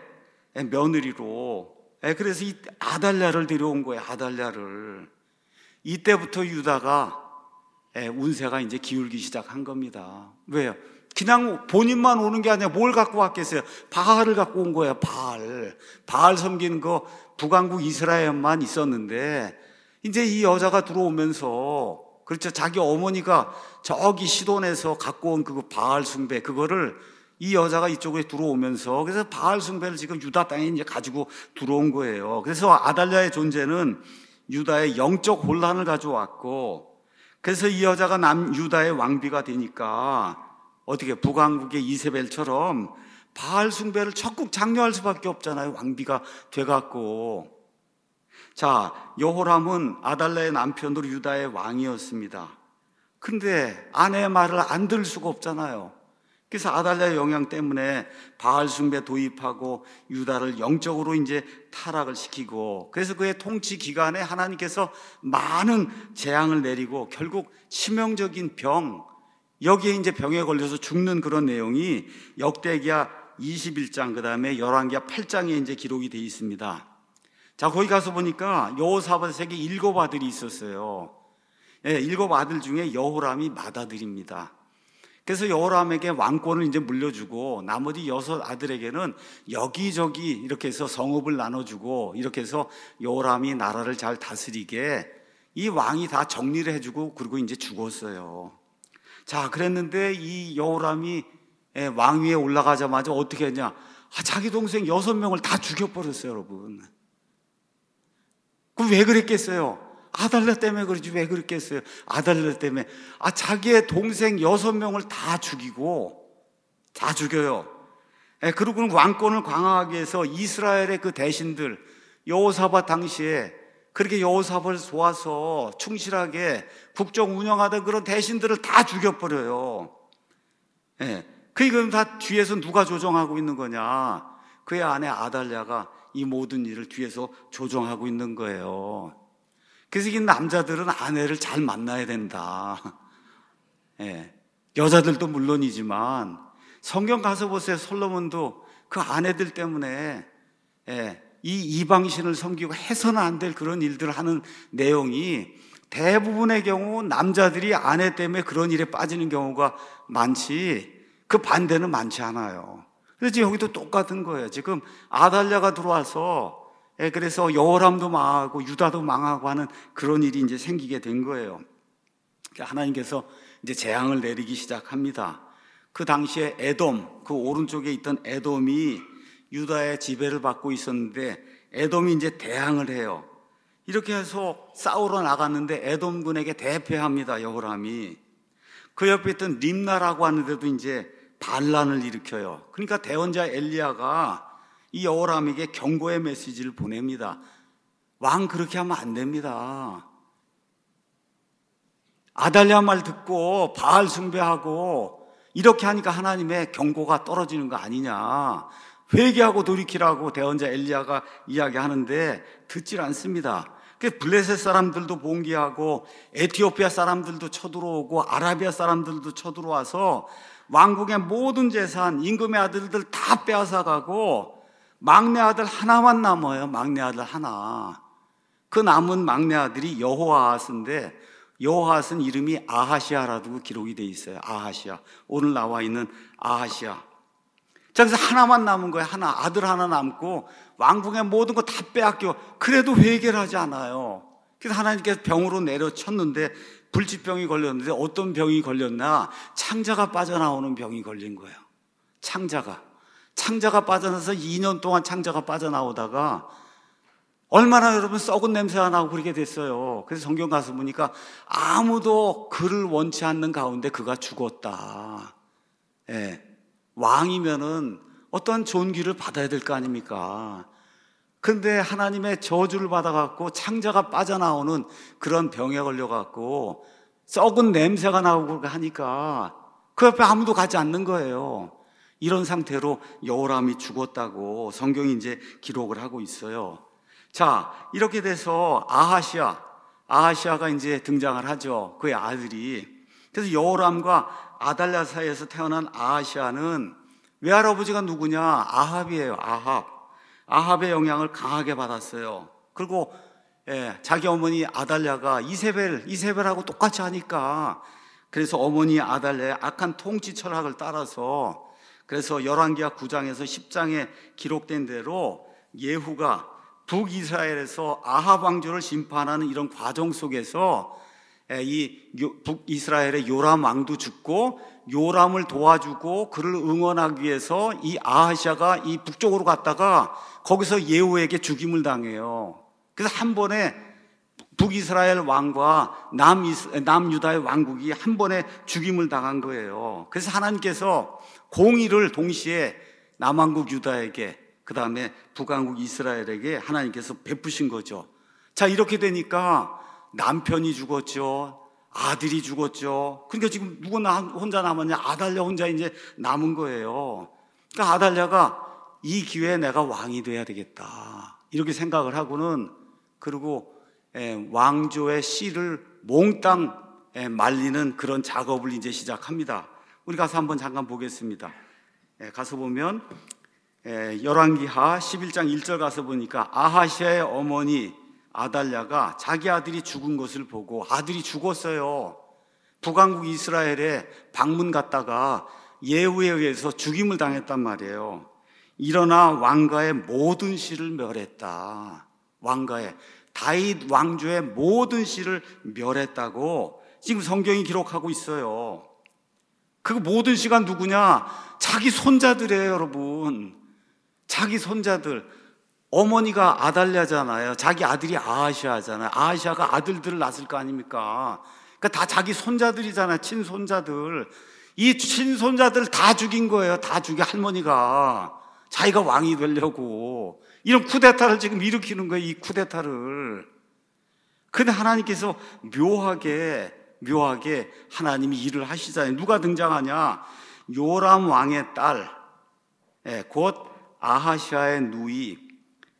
며느리로, 그래서 이 아달랴를 데려온 거예요. 아달랴를. 이때부터 유다가 운세가 이제 기울기 시작한 겁니다. 왜요? 그냥 본인만 오는 게 아니라 뭘 갖고 왔겠어요? 바알을 갖고 온 거예요. 바알 섬기는 거 북왕국 이스라엘만 있었는데, 이제 이 여자가 들어오면서, 그렇죠, 자기 어머니가 저기 시돈에서 갖고 온 그 바알 숭배, 그거를 이 여자가 이쪽에 들어오면서, 그래서 바알 숭배를 지금 유다 땅에 이제 가지고 들어온 거예요. 그래서 아달랴의 존재는 유다의 영적 혼란을 가져왔고, 그래서 이 여자가 남유다의 왕비가 되니까 어떻게 북왕국의 이세벨처럼 바알 숭배를 적극 장려할 수밖에 없잖아요. 왕비가 돼갖고. 자, 여호람은 아달랴의 남편으로 유다의 왕이었습니다. 근데 아내의 말을 안 들을 수가 없잖아요. 그래서 아달랴의 영향 때문에 바알 숭배 도입하고 유다를 영적으로 이제 타락을 시키고, 그래서 그의 통치 기간에 하나님께서 많은 재앙을 내리고 결국 치명적인 병, 여기에 이제 병에 걸려서 죽는 그런 내용이 역대기야 21장, 그 다음에 열왕기야 8장에 이제 기록이 되어 있습니다. 자, 거기 가서 보니까 여호사밧에게 7 아들이 있었어요. 7 아들 중에 여호람이 맏아들입니다. 그래서 여호람에게 왕권을 이제 물려주고 나머지 6 아들에게는 여기저기 이렇게 해서 성읍을 나눠주고, 이렇게 해서 여호람이 나라를 잘 다스리게 이 왕이 다 정리를 해주고, 그리고 이제 죽었어요. 자, 그랬는데 이 여호람이 왕위에 올라가자마자 어떻게 했냐? 자기 동생 6명을 다 죽여버렸어요, 여러분. 그럼 왜 그랬겠어요? 아달랴 때문에 그러지 왜 그랬겠어요? 아달랴 때문에. 자기의 동생 6명을 다 죽이고, 다 죽여요. 그리고는 왕권을 강화하기 위해서 이스라엘의 그 대신들, 여호사밧 당시에 그렇게 여호사밧을 도와서 충실하게 국정 운영하던 그런 대신들을 다 죽여버려요. 그럼 다 뒤에서 누가 조정하고 있는 거냐? 그의 아내 아달랴가 이 모든 일을 뒤에서 조정하고 있는 거예요. 그래서 이 남자들은 아내를 잘 만나야 된다. 여자들도 물론이지만 성경 가서 보세요. 솔로몬도 그 아내들 때문에 이 이방신을 섬기고 해서는 안 될 그런 일들을 하는 내용이, 대부분의 경우 남자들이 아내 때문에 그런 일에 빠지는 경우가 많지, 그 반대는 많지 않아요. 그래서 여기도 똑같은 거예요. 지금 아달랴가 들어와서 그래서 여호람도 망하고 유다도 망하고 하는 그런 일이 이제 생기게 된 거예요. 하나님께서 이제 재앙을 내리기 시작합니다. 그 당시에 에돔, 그 오른쪽에 있던 에돔이 유다의 지배를 받고 있었는데, 에돔이 이제 대항을 해요. 이렇게 해서 싸우러 나갔는데 에돔군에게 대패합니다, 여호람이. 그 옆에 있던 림나라고 하는데도 이제 반란을 일으켜요. 그러니까 대언자 엘리야가 이 여호람에게 경고의 메시지를 보냅니다. 왕 그렇게 하면 안 됩니다. 아달랴 말 듣고 바알 숭배하고 이렇게 하니까 하나님의 경고가 떨어지는 거 아니냐. 회개하고 돌이키라고 대언자 엘리야가 이야기하는데 듣질 않습니다. 블레셋 사람들도 봉기하고 에티오피아 사람들도 쳐들어오고 아라비아 사람들도 쳐들어와서 왕국의 모든 재산, 임금의 아들들 다 빼앗아가고 막내 아들 하나만 남아요. 막내 아들 하나. 그 남은 막내 아들이 여호아하스인데 여호아하스는 이름이 아하시아라고 기록이 돼 있어요. 아하시아. 오늘 나와 있는 아하시아. 자, 그래서 하나만 남은 거예요. 하나. 아들 하나 남고 왕궁의 모든 거 다 빼앗겨. 그래도 회개를 하지 않아요. 그래서 하나님께서 병으로 내려쳤는데 불치병이 걸렸는데 어떤 병이 걸렸나? 창자가 빠져나오는 병이 걸린 거예요. 창자가 빠져나서 2년 동안 창자가 빠져나오다가 얼마나 여러분 썩은 냄새가 나고 그렇게 됐어요. 그래서 성경 가서 보니까 아무도 그를 원치 않는 가운데 그가 죽었다. 예. 왕이면은 어떤 존귀를 받아야 될 거 아닙니까? 그런데 하나님의 저주를 받아갖고 창자가 빠져나오는 그런 병에 걸려갖고 썩은 냄새가 나오고 하니까 그 옆에 아무도 가지 않는 거예요. 이런 상태로 여호람이 죽었다고 성경이 이제 기록을 하고 있어요. 자, 이렇게 돼서 아하시아가 이제 등장을 하죠. 그의 아들이. 그래서 여호람과 아달랴 사이에서 태어난 아하시아는 외할아버지가 누구냐? 아합이에요. 아합의 영향을 강하게 받았어요. 그리고 자기 어머니 아달랴가 이세벨하고 똑같이 하니까 그래서 어머니 아달랴의 악한 통치 철학을 따라서 그래서 열왕기하 9장에서 10장에 기록된 대로 예후가 북이스라엘에서 아합 왕조를 심판하는 이런 과정 속에서 이 북이스라엘의 요람 왕도 죽고 요람을 도와주고 그를 응원하기 위해서 이 아하시아가 이 북쪽으로 갔다가 거기서 예후에게 죽임을 당해요. 그래서 한 번에 북이스라엘 왕과 남유다의 왕국이 한 번에 죽임을 당한 거예요. 그래서 하나님께서 공의를 동시에 남왕국 유다에게 그 다음에 북왕국 이스라엘에게 하나님께서 베푸신 거죠. 자, 이렇게 되니까 남편이 죽었죠. 아들이 죽었죠. 그러니까 지금 누구 혼자 남았냐? 아달랴 혼자 이제 남은 거예요. 그러니까 아달랴가 이 기회에 내가 왕이 돼야 되겠다. 이렇게 생각을 하고는 그리고 왕조의 씨를 몽땅 말리는 그런 작업을 이제 시작합니다. 우리 가서 한번 잠깐 보겠습니다. 가서 보면 열왕기하 11장 1절 가서 보니까 아하시아의 어머니 아달랴가 자기 아들이 죽은 것을 보고 아들이 죽었어요. 북왕국 이스라엘에 방문 갔다가 예후에 의해서 죽임을 당했단 말이에요. 일어나 왕가의 모든 씨를 멸했다. 왕가의 다윗 왕조의 모든 씨를 멸했다고 지금 성경이 기록하고 있어요. 그 모든 씨가 누구냐? 자기 손자들이에요, 여러분. 자기 손자들. 어머니가 아달랴잖아요. 자기 아들이 아하시아잖아요. 아하시아가 아들들을 낳았을 거 아닙니까? 그러니까 다 자기 손자들이잖아요. 친손자들. 이 친손자들 다 죽인 거예요. 다 죽여 할머니가. 자기가 왕이 되려고. 이런 쿠데타를 지금 일으키는 거예요. 이 쿠데타를. 근데 하나님께서 묘하게 하나님이 일을 하시잖아요. 누가 등장하냐? 요람 왕의 딸, 곧 아하시아의 누이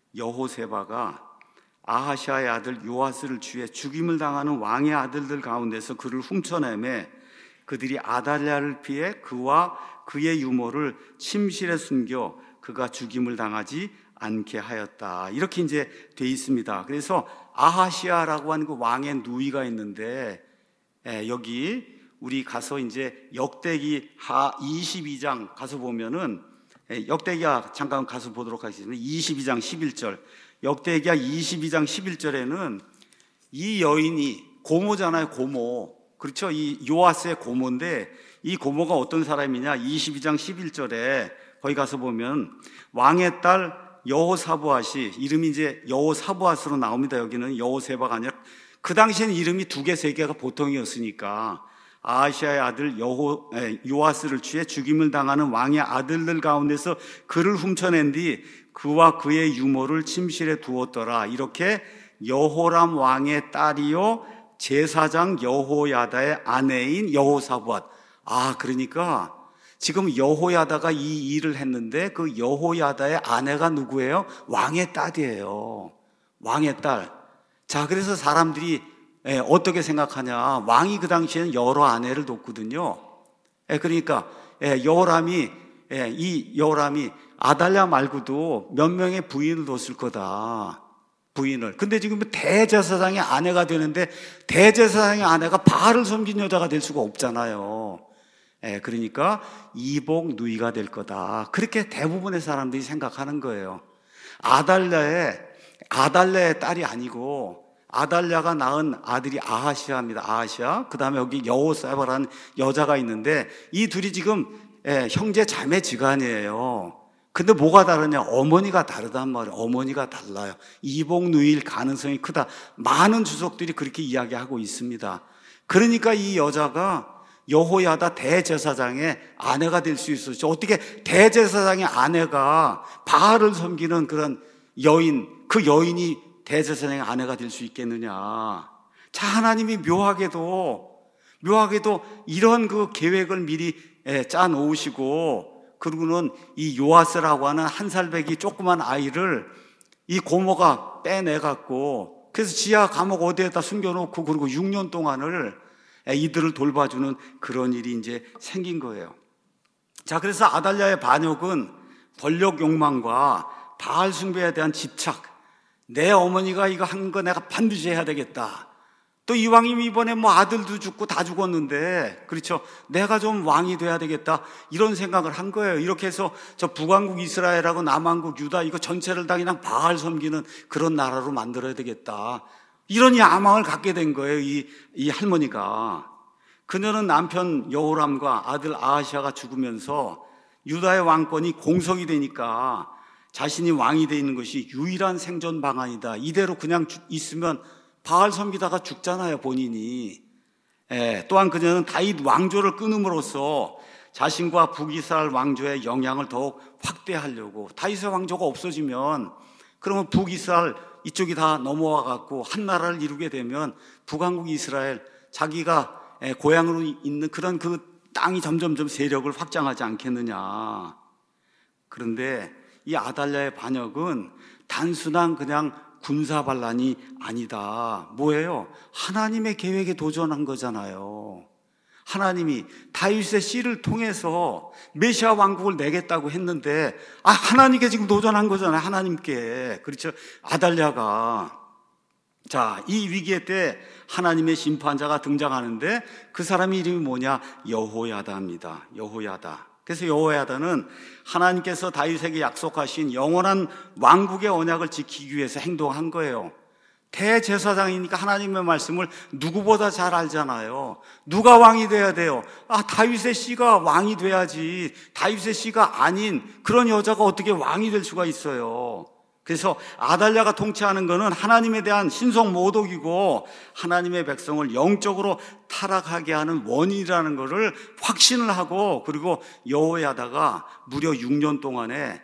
여호세바가 아하시아의 아들 요아스를 취해 죽임을 당하는 왕의 아들들 가운데서 그를 훔쳐내매 그들이 아달랴를 피해 그와 그의 유모를 침실에 숨겨 그가 죽임을 당하지 않게 하였다. 이렇게 이제 돼 있습니다. 그래서 아하시아라고 하는 그 왕의 누이가 있는데 여기 우리 가서 이제 역대기하 22장 가서 보면은 역대기하 잠깐 가서 보도록 하겠습니다. 22장 11절. 역대기하 22장 11절에는 이 여인이 고모잖아요. 고모. 그렇죠. 이 요아스의 고모인데 이 고모가 어떤 사람이냐? 22장 11절에 거기 가서 보면 왕의 딸 여호사보앗이 이름이 이제 여호사보앗으로 나옵니다. 여기는 여호세바가 아니라 그 당시에는 이름이 2개, 3개가 보통이었으니까 아하시아의 아들 요아스를 취해 죽임을 당하는 왕의 아들들 가운데서 그를 훔쳐낸 뒤 그와 그의 유모를 침실에 두었더라. 이렇게 여호람 왕의 딸이요 제사장 여호야다의 아내인 여호사밧. 그러니까 지금 여호야다가 이 일을 했는데 그 여호야다의 아내가 누구예요? 왕의 딸이에요. 왕의 딸. 자, 그래서 사람들이 어떻게 생각하냐? 왕이 그 당시에는 여러 아내를 뒀거든요. 그러니까 여호람이 아달랴 말고도 몇 명의 부인을 뒀을 거다. 부인을. 근데 지금 대제사장의 아내가 되는데 대제사장의 아내가 바알을 섬긴 여자가 될 수가 없잖아요. 그러니까 이복 누이가 될 거다. 그렇게 대부분의 사람들이 생각하는 거예요. 아달랴의 딸이 아니고 아달랴가 낳은 아들이 아하시아입니다. 아하시아. 그 다음에 여기 여호사밧이라는 여자가 있는데 이 둘이 지금 형제 자매 지간이에요. 근데 뭐가 다르냐? 어머니가 다르단 말이에요. 어머니가 달라요. 이복 누이일 가능성이 크다. 많은 주석들이 그렇게 이야기하고 있습니다. 그러니까 이 여자가 여호야다 대제사장의 아내가 될 수 있었죠. 어떻게 대제사장의 아내가 바알을 섬기는 그런 여인, 그 여인이 대제사장의 아내가 될 수 있겠느냐. 자, 하나님이 묘하게도 이런 그 계획을 미리 짜 놓으시고, 그리고는 이 요아스라고 하는 한 살배기 조그만 아이를 이 고모가 빼내갖고, 그래서 지하 감옥 어디에다 숨겨놓고, 그리고 6년 동안을 이들을 돌봐주는 그런 일이 이제 생긴 거예요. 자, 그래서 아달랴의 반역은 권력 욕망과 바알 숭배에 대한 집착, 내 어머니가 이거 한 거 내가 반드시 해야 되겠다. 또 이왕이면 이번에 뭐 아들도 죽고 다 죽었는데, 그렇죠, 내가 좀 왕이 돼야 되겠다, 이런 생각을 한 거예요. 이렇게 해서 저 북왕국 이스라엘하고 남왕국 유다 이거 전체를 다 그냥 바알 섬기는 그런 나라로 만들어야 되겠다, 이런 야망을 갖게 된 거예요. 이 할머니가. 그녀는 남편 여호람과 아들 아하시아가 죽으면서 유다의 왕권이 공석이 되니까 자신이 왕이 되어 있는 것이 유일한 생존 방안이다. 이대로 그냥 있으면 바알 섬기다가 죽잖아요, 본인이. 또한 그녀는 다윗 왕조를 끊음으로써 자신과 북이스라엘 왕조의 영향을 더욱 확대하려고, 다윗의 왕조가 없어지면 그러면 북이스라엘 이쪽이 다 넘어와 갖고 한 나라를 이루게 되면 북왕국 이스라엘, 자기가 고향으로 있는 그런 그 땅이 점점점 세력을 확장하지 않겠느냐. 그런데 이 아달랴의 반역은 단순한 그냥 군사 반란이 아니다. 뭐예요? 하나님의 계획에 도전한 거잖아요. 하나님이 다윗의 씨를 통해서 메시아 왕국을 내겠다고 했는데, 하나님께 지금 도전한 거잖아요. 하나님께. 그렇죠? 아달랴가. 자, 이 위기의 때 하나님의 심판자가 등장하는데 그 사람의 이름이 뭐냐? 여호야다입니다. 여호야다. 그래서 여호야다는 하나님께서 다윗에게 약속하신 영원한 왕국의 언약을 지키기 위해서 행동한 거예요. 대제사장이니까 하나님의 말씀을 누구보다 잘 알잖아요. 누가 왕이 돼야 돼요? 다윗의 씨가 왕이 돼야지. 다윗의 씨가 아닌 그런 여자가 어떻게 왕이 될 수가 있어요? 그래서 아달랴가 통치하는 것은 하나님에 대한 신성 모독이고 하나님의 백성을 영적으로 타락하게 하는 원인이라는 것을 확신을 하고, 그리고 여호야다가 무려 6년 동안에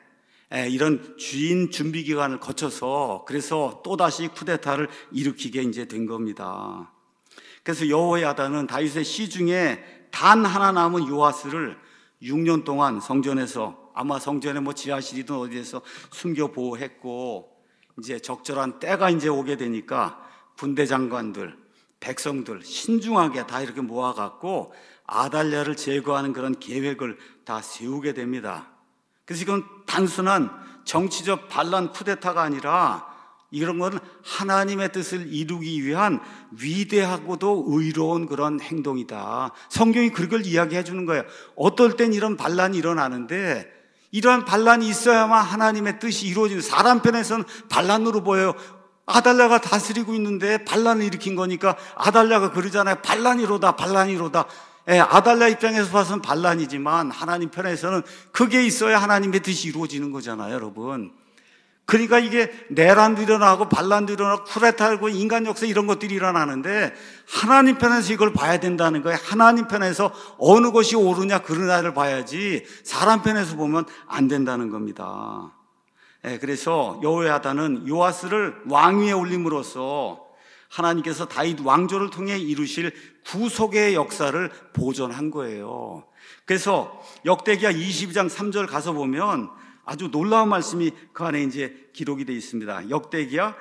이런 주인 준비 기간을 거쳐서 그래서 또다시 쿠데타를 일으키게 이제 된 겁니다. 그래서 여호야다는 다윗의 씨 중에 단 하나 남은 요아스를 6년 동안 성전에서, 아마 성전에 뭐 지하실이든 어디에서 숨겨 보호했고, 이제 적절한 때가 이제 오게 되니까 군대 장관들, 백성들 신중하게 다 이렇게 모아갖고 아달랴를 제거하는 그런 계획을 다 세우게 됩니다. 그래서 이건 단순한 정치적 반란 쿠데타가 아니라 이런 건 하나님의 뜻을 이루기 위한 위대하고도 의로운 그런 행동이다. 성경이 그걸 이야기해 주는 거예요. 어떨 땐 이런 반란이 일어나는데 이러한 반란이 있어야만 하나님의 뜻이 이루어지는, 사람 편에서는 반란으로 보여요. 아달랴가 다스리고 있는데 반란을 일으킨 거니까 아달랴가 그러잖아요. 반란이로다, 반란이로다. 아달랴 입장에서 봐서는 반란이지만 하나님 편에서는 그게 있어야 하나님의 뜻이 이루어지는 거잖아요, 여러분. 그러니까 이게 내란도 일어나고 반란도 일어나고 쿠데타고 인간 역사 이런 것들이 일어나는데 하나님 편에서 이걸 봐야 된다는 거예요. 하나님 편에서 어느 것이 옳으냐 그르냐를 봐야지 사람 편에서 보면 안 된다는 겁니다. 그래서 여호야다는 요아스를 왕위에 올림으로써 하나님께서 다윗 왕조를 통해 이루실 구속의 역사를 보존한 거예요. 그래서 역대기야 22장 3절 가서 보면 아주 놀라운 말씀이 그 안에 이제 기록이 되어 있습니다. 역대기야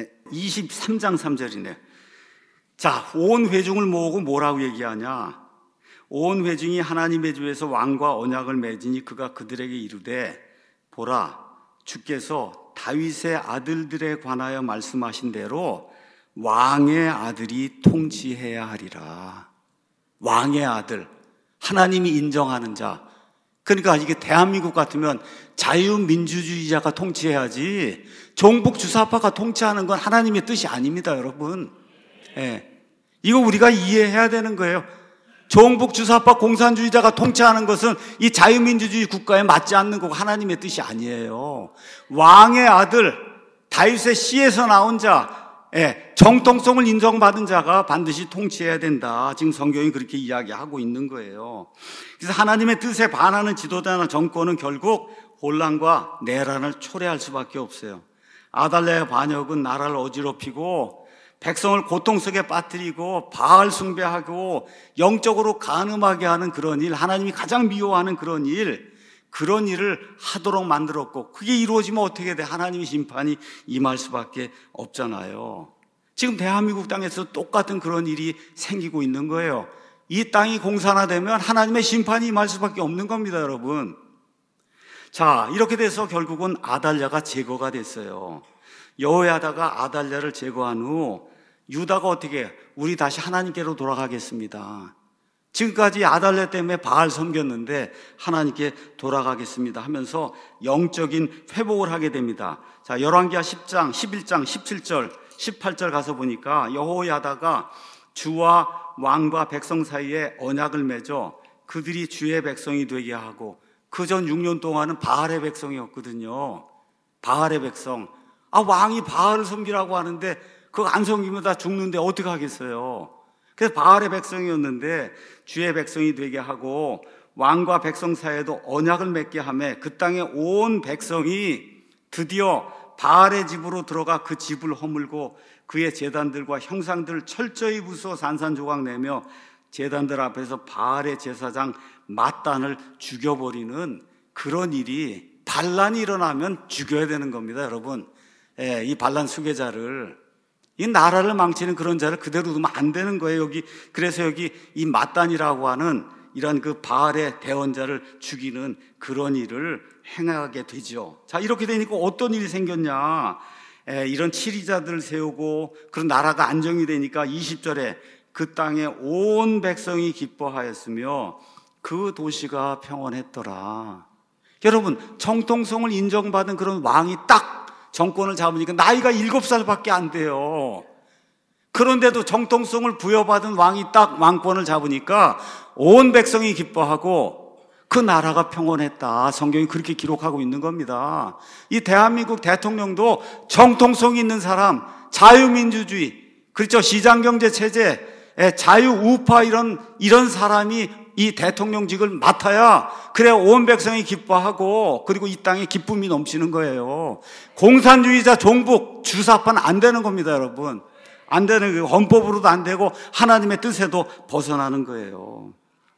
23장 3절이네요. 자, 온 회중을 모으고 뭐라고 얘기하냐? 온 회중이 하나님의 집에서 왕과 언약을 맺으니 그가 그들에게 이르되 보라, 주께서 다윗의 아들들에 관하여 말씀하신 대로 왕의 아들이 통치해야 하리라. 왕의 아들, 하나님이 인정하는 자. 그러니까 이게 대한민국 같으면 자유민주주의자가 통치해야지, 종북 주사파가 통치하는 건 하나님의 뜻이 아닙니다, 여러분. 예. 이거 우리가 이해해야 되는 거예요. 종북 주사파 공산주의자가 통치하는 것은 이 자유민주주의 국가에 맞지 않는 거고 하나님의 뜻이 아니에요. 왕의 아들, 다윗의 씨에서 나온 자, 정통성을 인정받은 자가 반드시 통치해야 된다. 지금 성경이 그렇게 이야기하고 있는 거예요. 그래서 하나님의 뜻에 반하는 지도자나 정권은 결국 혼란과 내란을 초래할 수밖에 없어요. 아달랴의 반역은 나라를 어지럽히고 백성을 고통 속에 빠뜨리고 바알 숭배하고 영적으로 간음하게 하는 그런 일, 하나님이 가장 미워하는 그런 일을 하도록 만들었고, 그게 이루어지면 어떻게 돼? 하나님의 심판이 임할 수밖에 없잖아요. 지금 대한민국 땅에서 똑같은 그런 일이 생기고 있는 거예요. 이 땅이 공산화되면 하나님의 심판이 임할 수밖에 없는 겁니다, 여러분. 자, 이렇게 돼서 결국은 아달랴가 제거가 됐어요. 여호야다가 아달랴를 제거한 후 유다가 어떻게 해요? 우리 다시 하나님께로 돌아가겠습니다. 지금까지 아달랴 때문에 바알 섬겼는데 하나님께 돌아가겠습니다 하면서 영적인 회복을 하게 됩니다. 자, 열왕기하 10장, 11장, 17절, 18절 가서 보니까 여호야다가 주와 왕과 백성 사이에 언약을 맺어 그들이 주의 백성이 되게 하고, 그 전 6년 동안은 바알의 백성이었거든요. 바알의 백성. 왕이 바알을 섬기라고 하는데 그거 안 섬기면 다 죽는데 어떻게 하겠어요? 그래서 바알의 백성이었는데 주의 백성이 되게 하고 왕과 백성 사이에도 언약을 맺게 하며 그 땅의 온 백성이 드디어 바알의 집으로 들어가 그 집을 허물고 그의 제단들과 형상들을 철저히 부숴 산산조각 내며 제단들 앞에서 바알의 제사장 맏단을 죽여버리는 그런 일이, 반란이 일어나면 죽여야 되는 겁니다, 여러분. 이 반란 수괴자를, 이 나라를 망치는 그런 자를 그대로 두면 안 되는 거예요. 그래서 여기 이 맏단이라고 하는 이런 그 바알의 대원자를 죽이는 그런 일을 행하게 되죠. 자, 이렇게 되니까 어떤 일이 생겼냐? 이런 치리자들을 세우고 그런 나라가 안정이 되니까 20절에 그 땅에 온 백성이 기뻐하였으며 그 도시가 평온했더라. 여러분, 정통성을 인정받은 그런 왕이 딱 정권을 잡으니까 나이가 7살밖에 안 돼요. 그런데도 정통성을 부여받은 왕이 딱 왕권을 잡으니까 온 백성이 기뻐하고 그 나라가 평온했다. 성경이 그렇게 기록하고 있는 겁니다. 이 대한민국 대통령도 정통성이 있는 사람, 자유민주주의, 그렇죠, 시장경제 체제, 자유우파 이런 사람이 이 대통령직을 맡아야 그래 온 백성이 기뻐하고 그리고 이 땅에 기쁨이 넘치는 거예요. 공산주의자, 종북, 주사파는 안 되는 겁니다, 여러분. 안 되는 거예요. 헌법으로도 안 되고 하나님의 뜻에도 벗어나는 거예요.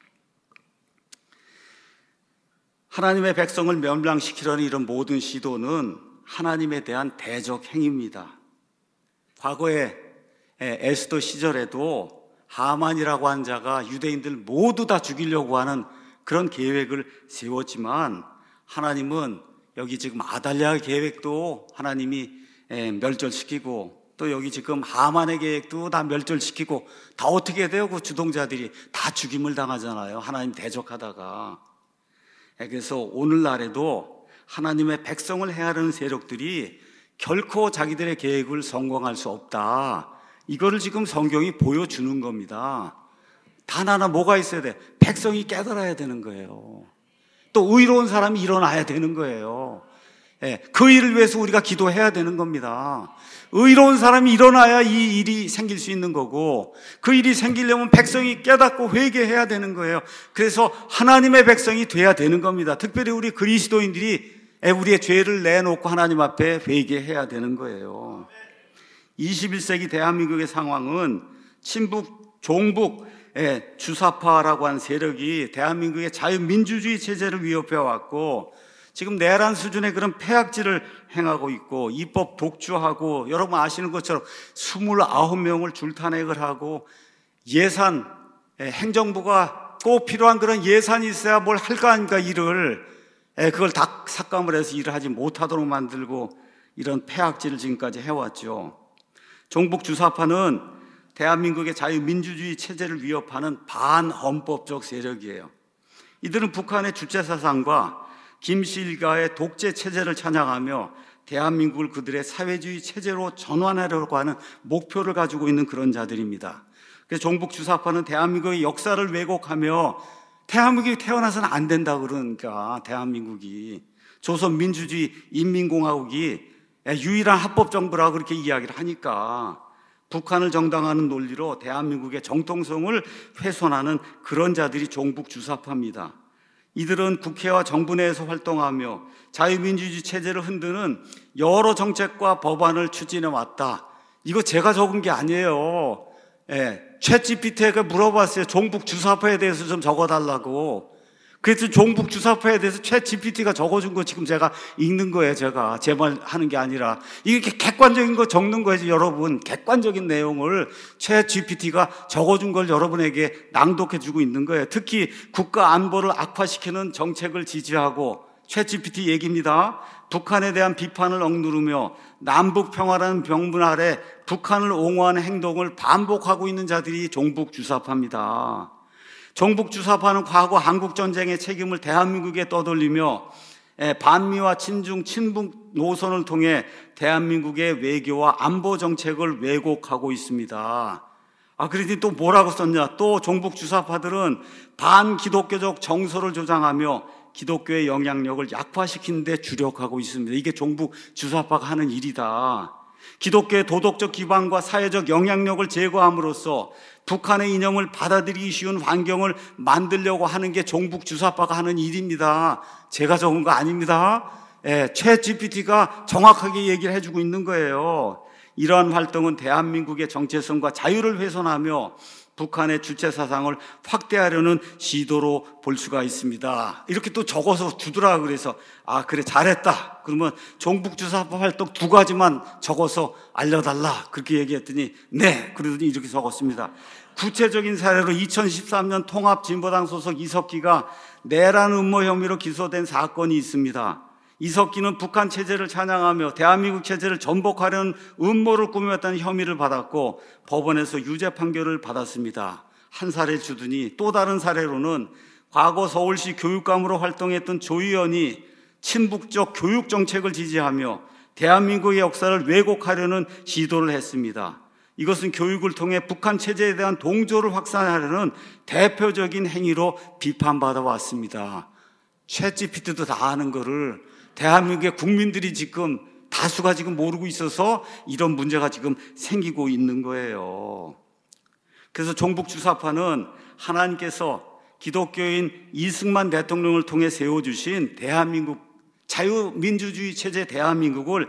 하나님의 백성을 멸망시키려는 이런 모든 시도는 하나님에 대한 대적 행위입니다. 과거에 에스더 시절에도 하만이라고 한 자가 유대인들 모두 다 죽이려고 하는 그런 계획을 세웠지만 하나님은 여기 지금 아달랴의 계획도 하나님이 멸절시키고 또 여기 지금 하만의 계획도 다 멸절시키고 다 어떻게 돼요? 그 주동자들이 다 죽임을 당하잖아요. 하나님 대적하다가. 그래서 오늘날에도 하나님의 백성을 헤아르는 세력들이 결코 자기들의 계획을 성공할 수 없다. 이거를 지금 성경이 보여주는 겁니다. 단 하나 뭐가 있어야 돼? 백성이 깨달아야 되는 거예요. 또 의로운 사람이 일어나야 되는 거예요. 그 일을 위해서 우리가 기도해야 되는 겁니다. 의로운 사람이 일어나야 이 일이 생길 수 있는 거고, 그 일이 생기려면 백성이 깨닫고 회개해야 되는 거예요. 그래서 하나님의 백성이 돼야 되는 겁니다. 특별히 우리 그리스도인들이 우리의 죄를 내놓고 하나님 앞에 회개해야 되는 거예요. 21세기 대한민국의 상황은 친북, 종북, 주사파라고 하는 세력이 대한민국의 자유민주주의 체제를 위협해왔고 지금 내란 수준의 그런 폐악질을 행하고 있고 입법 독주하고 여러분 아시는 것처럼 29명을 줄탄핵을 하고 예산, 행정부가 꼭 필요한 그런 예산이 있어야 뭘 할 거 아닙니까 일을. 그걸 다 삭감을 해서 일을 하지 못하도록 만들고 이런 폐악질을 지금까지 해왔죠. 종북 주사파는 대한민국의 자유민주주의 체제를 위협하는 반헌법적 세력이에요. 이들은 북한의 주체사상과 김씨 일가의 독재 체제를 찬양하며 대한민국을 그들의 사회주의 체제로 전환하려고 하는 목표를 가지고 있는 그런 자들입니다. 그래서 종북 주사파는 대한민국의 역사를 왜곡하며 대한민국이 태어나서는 안 된다 그러니까 대한민국이 조선민주주의 인민공화국이 유일한 합법정부라고 그렇게 이야기를 하니까 북한을 정당화하는 논리로 대한민국의 정통성을 훼손하는 그런 자들이 종북 주사파입니다. 이들은 국회와 정부 내에서 활동하며 자유민주주의 체제를 흔드는 여러 정책과 법안을 추진해 왔다. 이거 제가 적은 게 아니에요. 챗GPT에게 물어봤어요. 종북 주사파에 대해서 좀 적어달라고. 그래서 종북 주사파에 대해서 챗GPT가 적어준 거 지금 제가 읽는 거예요. 제가 제 말 하는 게 아니라 이렇게 객관적인 거 적는 거예요. 여러분 객관적인 내용을 챗GPT가 적어준 걸 여러분에게 낭독해주고 있는 거예요. 특히 국가 안보를 악화시키는 정책을 지지하고 챗GPT 얘기입니다. 북한에 대한 비판을 억누르며 남북 평화라는 병문 아래 북한을 옹호하는 행동을 반복하고 있는 자들이 종북 주사파입니다. 종북 주사파는 과거 한국전쟁의 책임을 대한민국에 떠돌리며 반미와 친중, 친북 노선을 통해 대한민국의 외교와 안보 정책을 왜곡하고 있습니다. 그러더니 또 뭐라고 썼냐? 또 종북 주사파들은 반기독교적 정서를 조장하며 기독교의 영향력을 약화시키는 데 주력하고 있습니다. 이게 종북 주사파가 하는 일이다. 기독교의 도덕적 기반과 사회적 영향력을 제거함으로써 북한의 이념을 받아들이기 쉬운 환경을 만들려고 하는 게 종북 주사파가 하는 일입니다. 제가 적은 거 아닙니다. 챗GPT가 정확하게 얘기를 해주고 있는 거예요. 이러한 활동은 대한민국의 정체성과 자유를 훼손하며 북한의 주체 사상을 확대하려는 시도로 볼 수가 있습니다. 이렇게 또 적어서 주더라. 그래서 그래 잘했다. 그러면 종북 주사파 활동 2가지만 적어서 알려달라. 그렇게 얘기했더니 네. 그러더니 이렇게 적었습니다. 구체적인 사례로 2013년 통합진보당 소속 이석기가 내란 음모 혐의로 기소된 사건이 있습니다. 이석기는 북한 체제를 찬양하며 대한민국 체제를 전복하려는 음모를 꾸몄다는 혐의를 받았고 법원에서 유죄 판결을 받았습니다. 한 사례 주더니 또 다른 사례로는 과거 서울시 교육감으로 활동했던 조 의원이 친북적 교육 정책을 지지하며 대한민국의 역사를 왜곡하려는 시도를 했습니다. 이것은 교육을 통해 북한 체제에 대한 동조를 확산하려는 대표적인 행위로 비판받아 왔습니다. 챗GPT도 다 아는 거를 대한민국의 국민들이 지금 다수가 지금 모르고 있어서 이런 문제가 지금 생기고 있는 거예요. 그래서 종북 주사파는 하나님께서 기독교인 이승만 대통령을 통해 세워주신 대한민국 자유민주주의 체제 대한민국을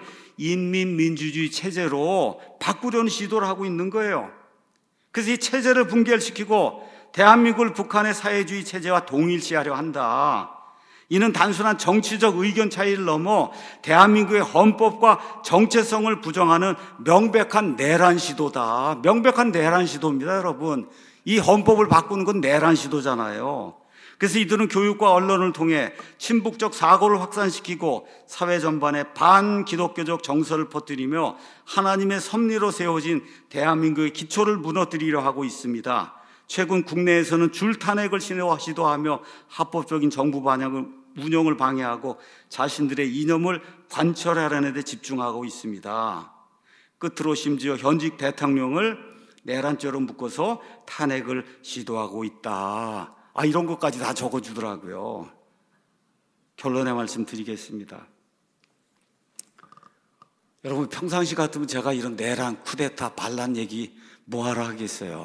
인민민주주의 체제로 바꾸려는 시도를 하고 있는 거예요. 그래서 이 체제를 붕괴시키고 대한민국을 북한의 사회주의 체제와 동일시하려 한다. 이는 단순한 정치적 의견 차이를 넘어 대한민국의 헌법과 정체성을 부정하는 명백한 내란 시도다. 명백한 내란 시도입니다, 여러분. 이 헌법을 바꾸는 건 내란 시도잖아요. 그래서 이들은 교육과 언론을 통해 친북적 사고를 확산시키고 사회 전반에 반기독교적 정서를 퍼뜨리며 하나님의 섭리로 세워진 대한민국의 기초를 무너뜨리려 하고 있습니다. 최근 국내에서는 줄탄핵을 시도하며 합법적인 정부 운영을 방해하고 자신들의 이념을 관철하려는 데 집중하고 있습니다. 끝으로 심지어 현직 대통령을 내란죄로 묶어서 탄핵을 시도하고 있다. 이런 것까지 다 적어주더라고요. 결론의 말씀 드리겠습니다. 여러분 평상시 같으면 제가 이런 내란, 쿠데타, 반란 얘기 뭐하러 하겠어요.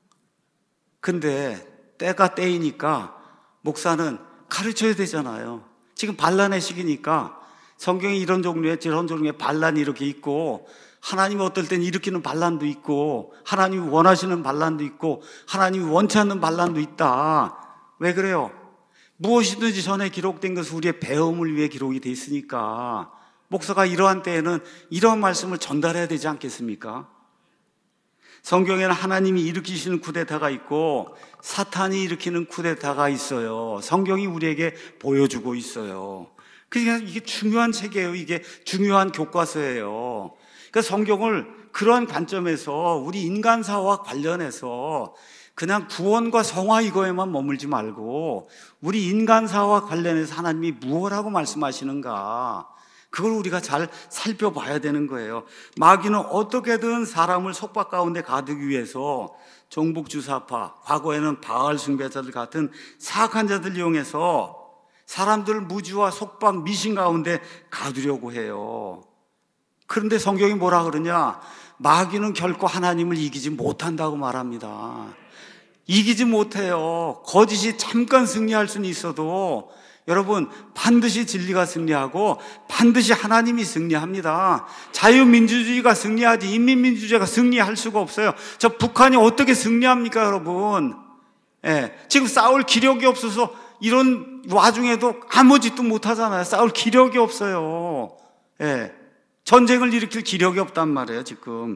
근데 때가 때이니까 목사는 가르쳐야 되잖아요. 지금 반란의 시기니까 성경에 이런 종류의 저런 종류의 반란이 이렇게 있고 하나님이 어떨 땐 일으키는 반란도 있고 하나님이 원하시는 반란도 있고 하나님이 원치 않는 반란도 있다. 왜 그래요? 무엇이든지 전에 기록된 것은 우리의 배움을 위해 기록이 돼 있으니까 목사가 이러한 때에는 이러한 말씀을 전달해야 되지 않겠습니까? 성경에는 하나님이 일으키시는 쿠데타가 있고 사탄이 일으키는 쿠데타가 있어요. 성경이 우리에게 보여주고 있어요. 그러니까 이게 중요한 책이에요. 이게 중요한 교과서예요. 그러니까 성경을 그러한 관점에서 우리 인간사와 관련해서 그냥 구원과 성화 이거에만 머물지 말고 우리 인간사와 관련해서 하나님이 무엇하고 말씀하시는가, 그걸 우리가 잘 살펴봐야 되는 거예요. 마귀는 어떻게든 사람을 속박 가운데 가두기 위해서 종북주사파, 과거에는 바알 숭배자들 같은 사악한 자들 이용해서 사람들을 무지와 속박, 미신 가운데 가두려고 해요. 그런데 성경이 뭐라 그러냐? 마귀는 결코 하나님을 이기지 못한다고 말합니다. 이기지 못해요. 거짓이 잠깐 승리할 수는 있어도 여러분, 반드시 진리가 승리하고 반드시 하나님이 승리합니다. 자유민주주의가 승리하지 인민민주주의가 승리할 수가 없어요. 저 북한이 어떻게 승리합니까, 여러분? 지금 싸울 기력이 없어서 이런 와중에도 아무 짓도 못하잖아요. 싸울 기력이 없어요. 전쟁을 일으킬 기력이 없단 말이에요, 지금.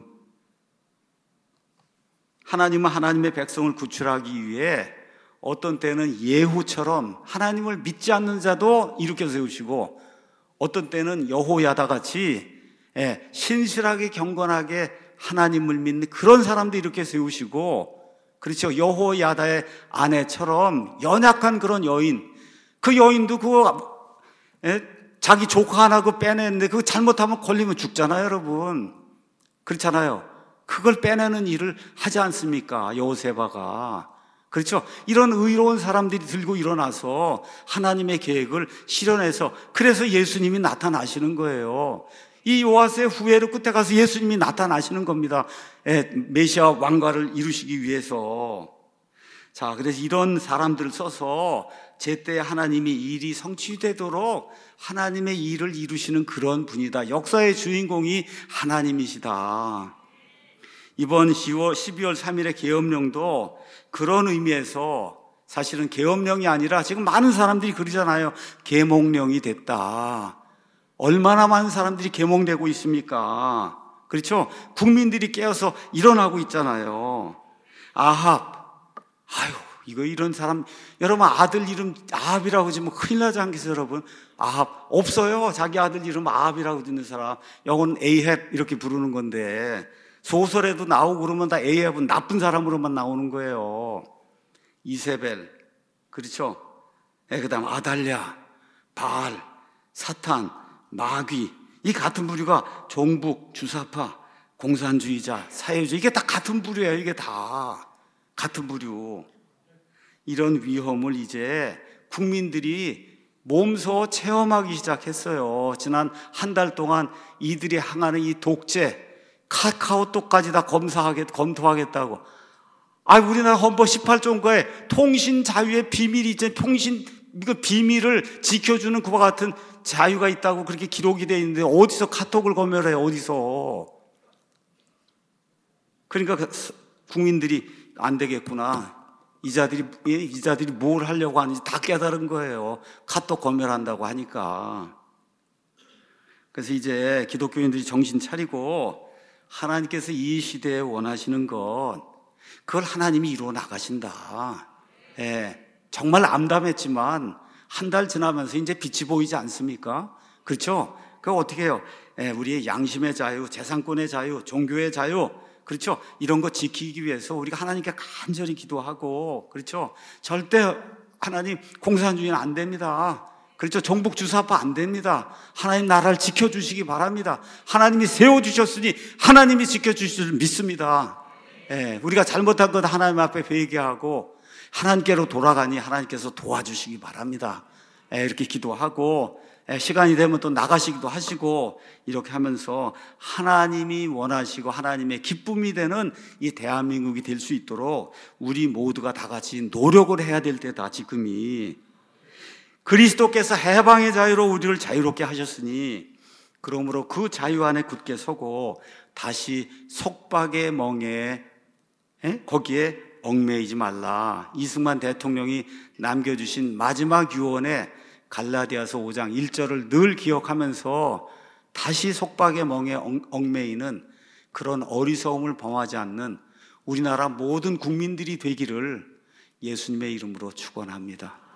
하나님은 하나님의 백성을 구출하기 위해 어떤 때는 예후처럼 하나님을 믿지 않는 자도 일으켜 세우시고 어떤 때는 여호야다 같이 신실하게 경건하게 하나님을 믿는 그런 사람도 이렇게 세우시고, 그렇죠. 여호야다의 아내처럼 연약한 그런 여인, 그 여인도 자기 조카 하나 빼냈는데 그거 잘못하면 걸리면 죽잖아요, 여러분. 그렇잖아요. 그걸 빼내는 일을 하지 않습니까, 여호세바가. 그렇죠. 이런 의로운 사람들이 들고 일어나서 하나님의 계획을 실현해서, 그래서 예수님이 나타나시는 거예요. 이 요아스의 후예로 끝에 가서 예수님이 나타나시는 겁니다. 메시아 왕가를 이루시기 위해서. 자, 그래서 이런 사람들을 써서 제때 하나님이 일이 성취되도록 하나님의 일을 이루시는 그런 분이다. 역사의 주인공이 하나님이시다. 이번 12월 3일의 계엄령도 그런 의미에서 사실은 계엄령이 아니라 지금 많은 사람들이 그러잖아요. 계몽령이 됐다. 얼마나 많은 사람들이 계몽되고 있습니까? 그렇죠? 국민들이 깨어서 일어나고 있잖아요. 아합, 이거 이런 사람, 여러분 아들 이름 아합이라고 지금 큰일 나지 않겠어요, 여러분? 아합 없어요. 자기 아들 이름 아합이라고 듣는 사람. 영어는 에이헵 이렇게 부르는 건데, 소설에도 나오고 그러면 다 에이헵은 나쁜 사람으로만 나오는 거예요. 이세벨, 그렇죠? 그다음 아달랴, 바알, 사탄, 마귀, 이 같은 부류가 종북, 주사파, 공산주의자, 사회주의, 이게 다 같은 부류예요. 이게 다 같은 부류. 이런 위험을 이제 국민들이 몸소 체험하기 시작했어요. 지난 한 달 동안 이들이 항하는 이 독재, 카카오톡까지 다 검토하겠다고. 우리나라 헌법 18조인가에 통신 자유의 비밀이 이제 이거 비밀을 지켜주는 그와 같은 자유가 있다고 그렇게 기록이 되어 있는데 어디서 카톡을 검열해요? 어디서? 그러니까 국민들이 안 되겠구나. 이 자들이 뭘 하려고 하는지 다 깨달은 거예요. 카톡 검열한다고 하니까. 그래서 이제 기독교인들이 정신 차리고 하나님께서 이 시대에 원하시는 것, 그걸 하나님이 이루어 나가신다. 정말 암담했지만 한 달 지나면서 이제 빛이 보이지 않습니까? 그렇죠? 그거 어떻게 해요? 우리의 양심의 자유, 재산권의 자유, 종교의 자유, 그렇죠? 이런 거 지키기 위해서 우리가 하나님께 간절히 기도하고, 그렇죠? 절대 하나님 공산주의는 안 됩니다. 그렇죠? 종북주사파 안 됩니다. 하나님 나라를 지켜주시기 바랍니다. 하나님이 세워주셨으니 하나님이 지켜주실 줄 믿습니다. 우리가 잘못한 것 하나님 앞에 회개하고 하나님께로 돌아가니 하나님께서 도와주시기 바랍니다. 이렇게 기도하고 시간이 되면 또 나가시기도 하시고, 이렇게 하면서 하나님이 원하시고 하나님의 기쁨이 되는 이 대한민국이 될 수 있도록 우리 모두가 다 같이 노력을 해야 될 때다. 지금이 그리스도께서 해방의 자유로 우리를 자유롭게 하셨으니 그러므로 그 자유 안에 굳게 서고 다시 속박의 멍에 거기에 얽매이지 말라. 이승만 대통령이 남겨주신 마지막 유언에 갈라디아서 5장 1절을 늘 기억하면서 다시 속박의 멍에 얽매이는 그런 어리석음을 범하지 않는 우리나라 모든 국민들이 되기를 예수님의 이름으로 축원합니다.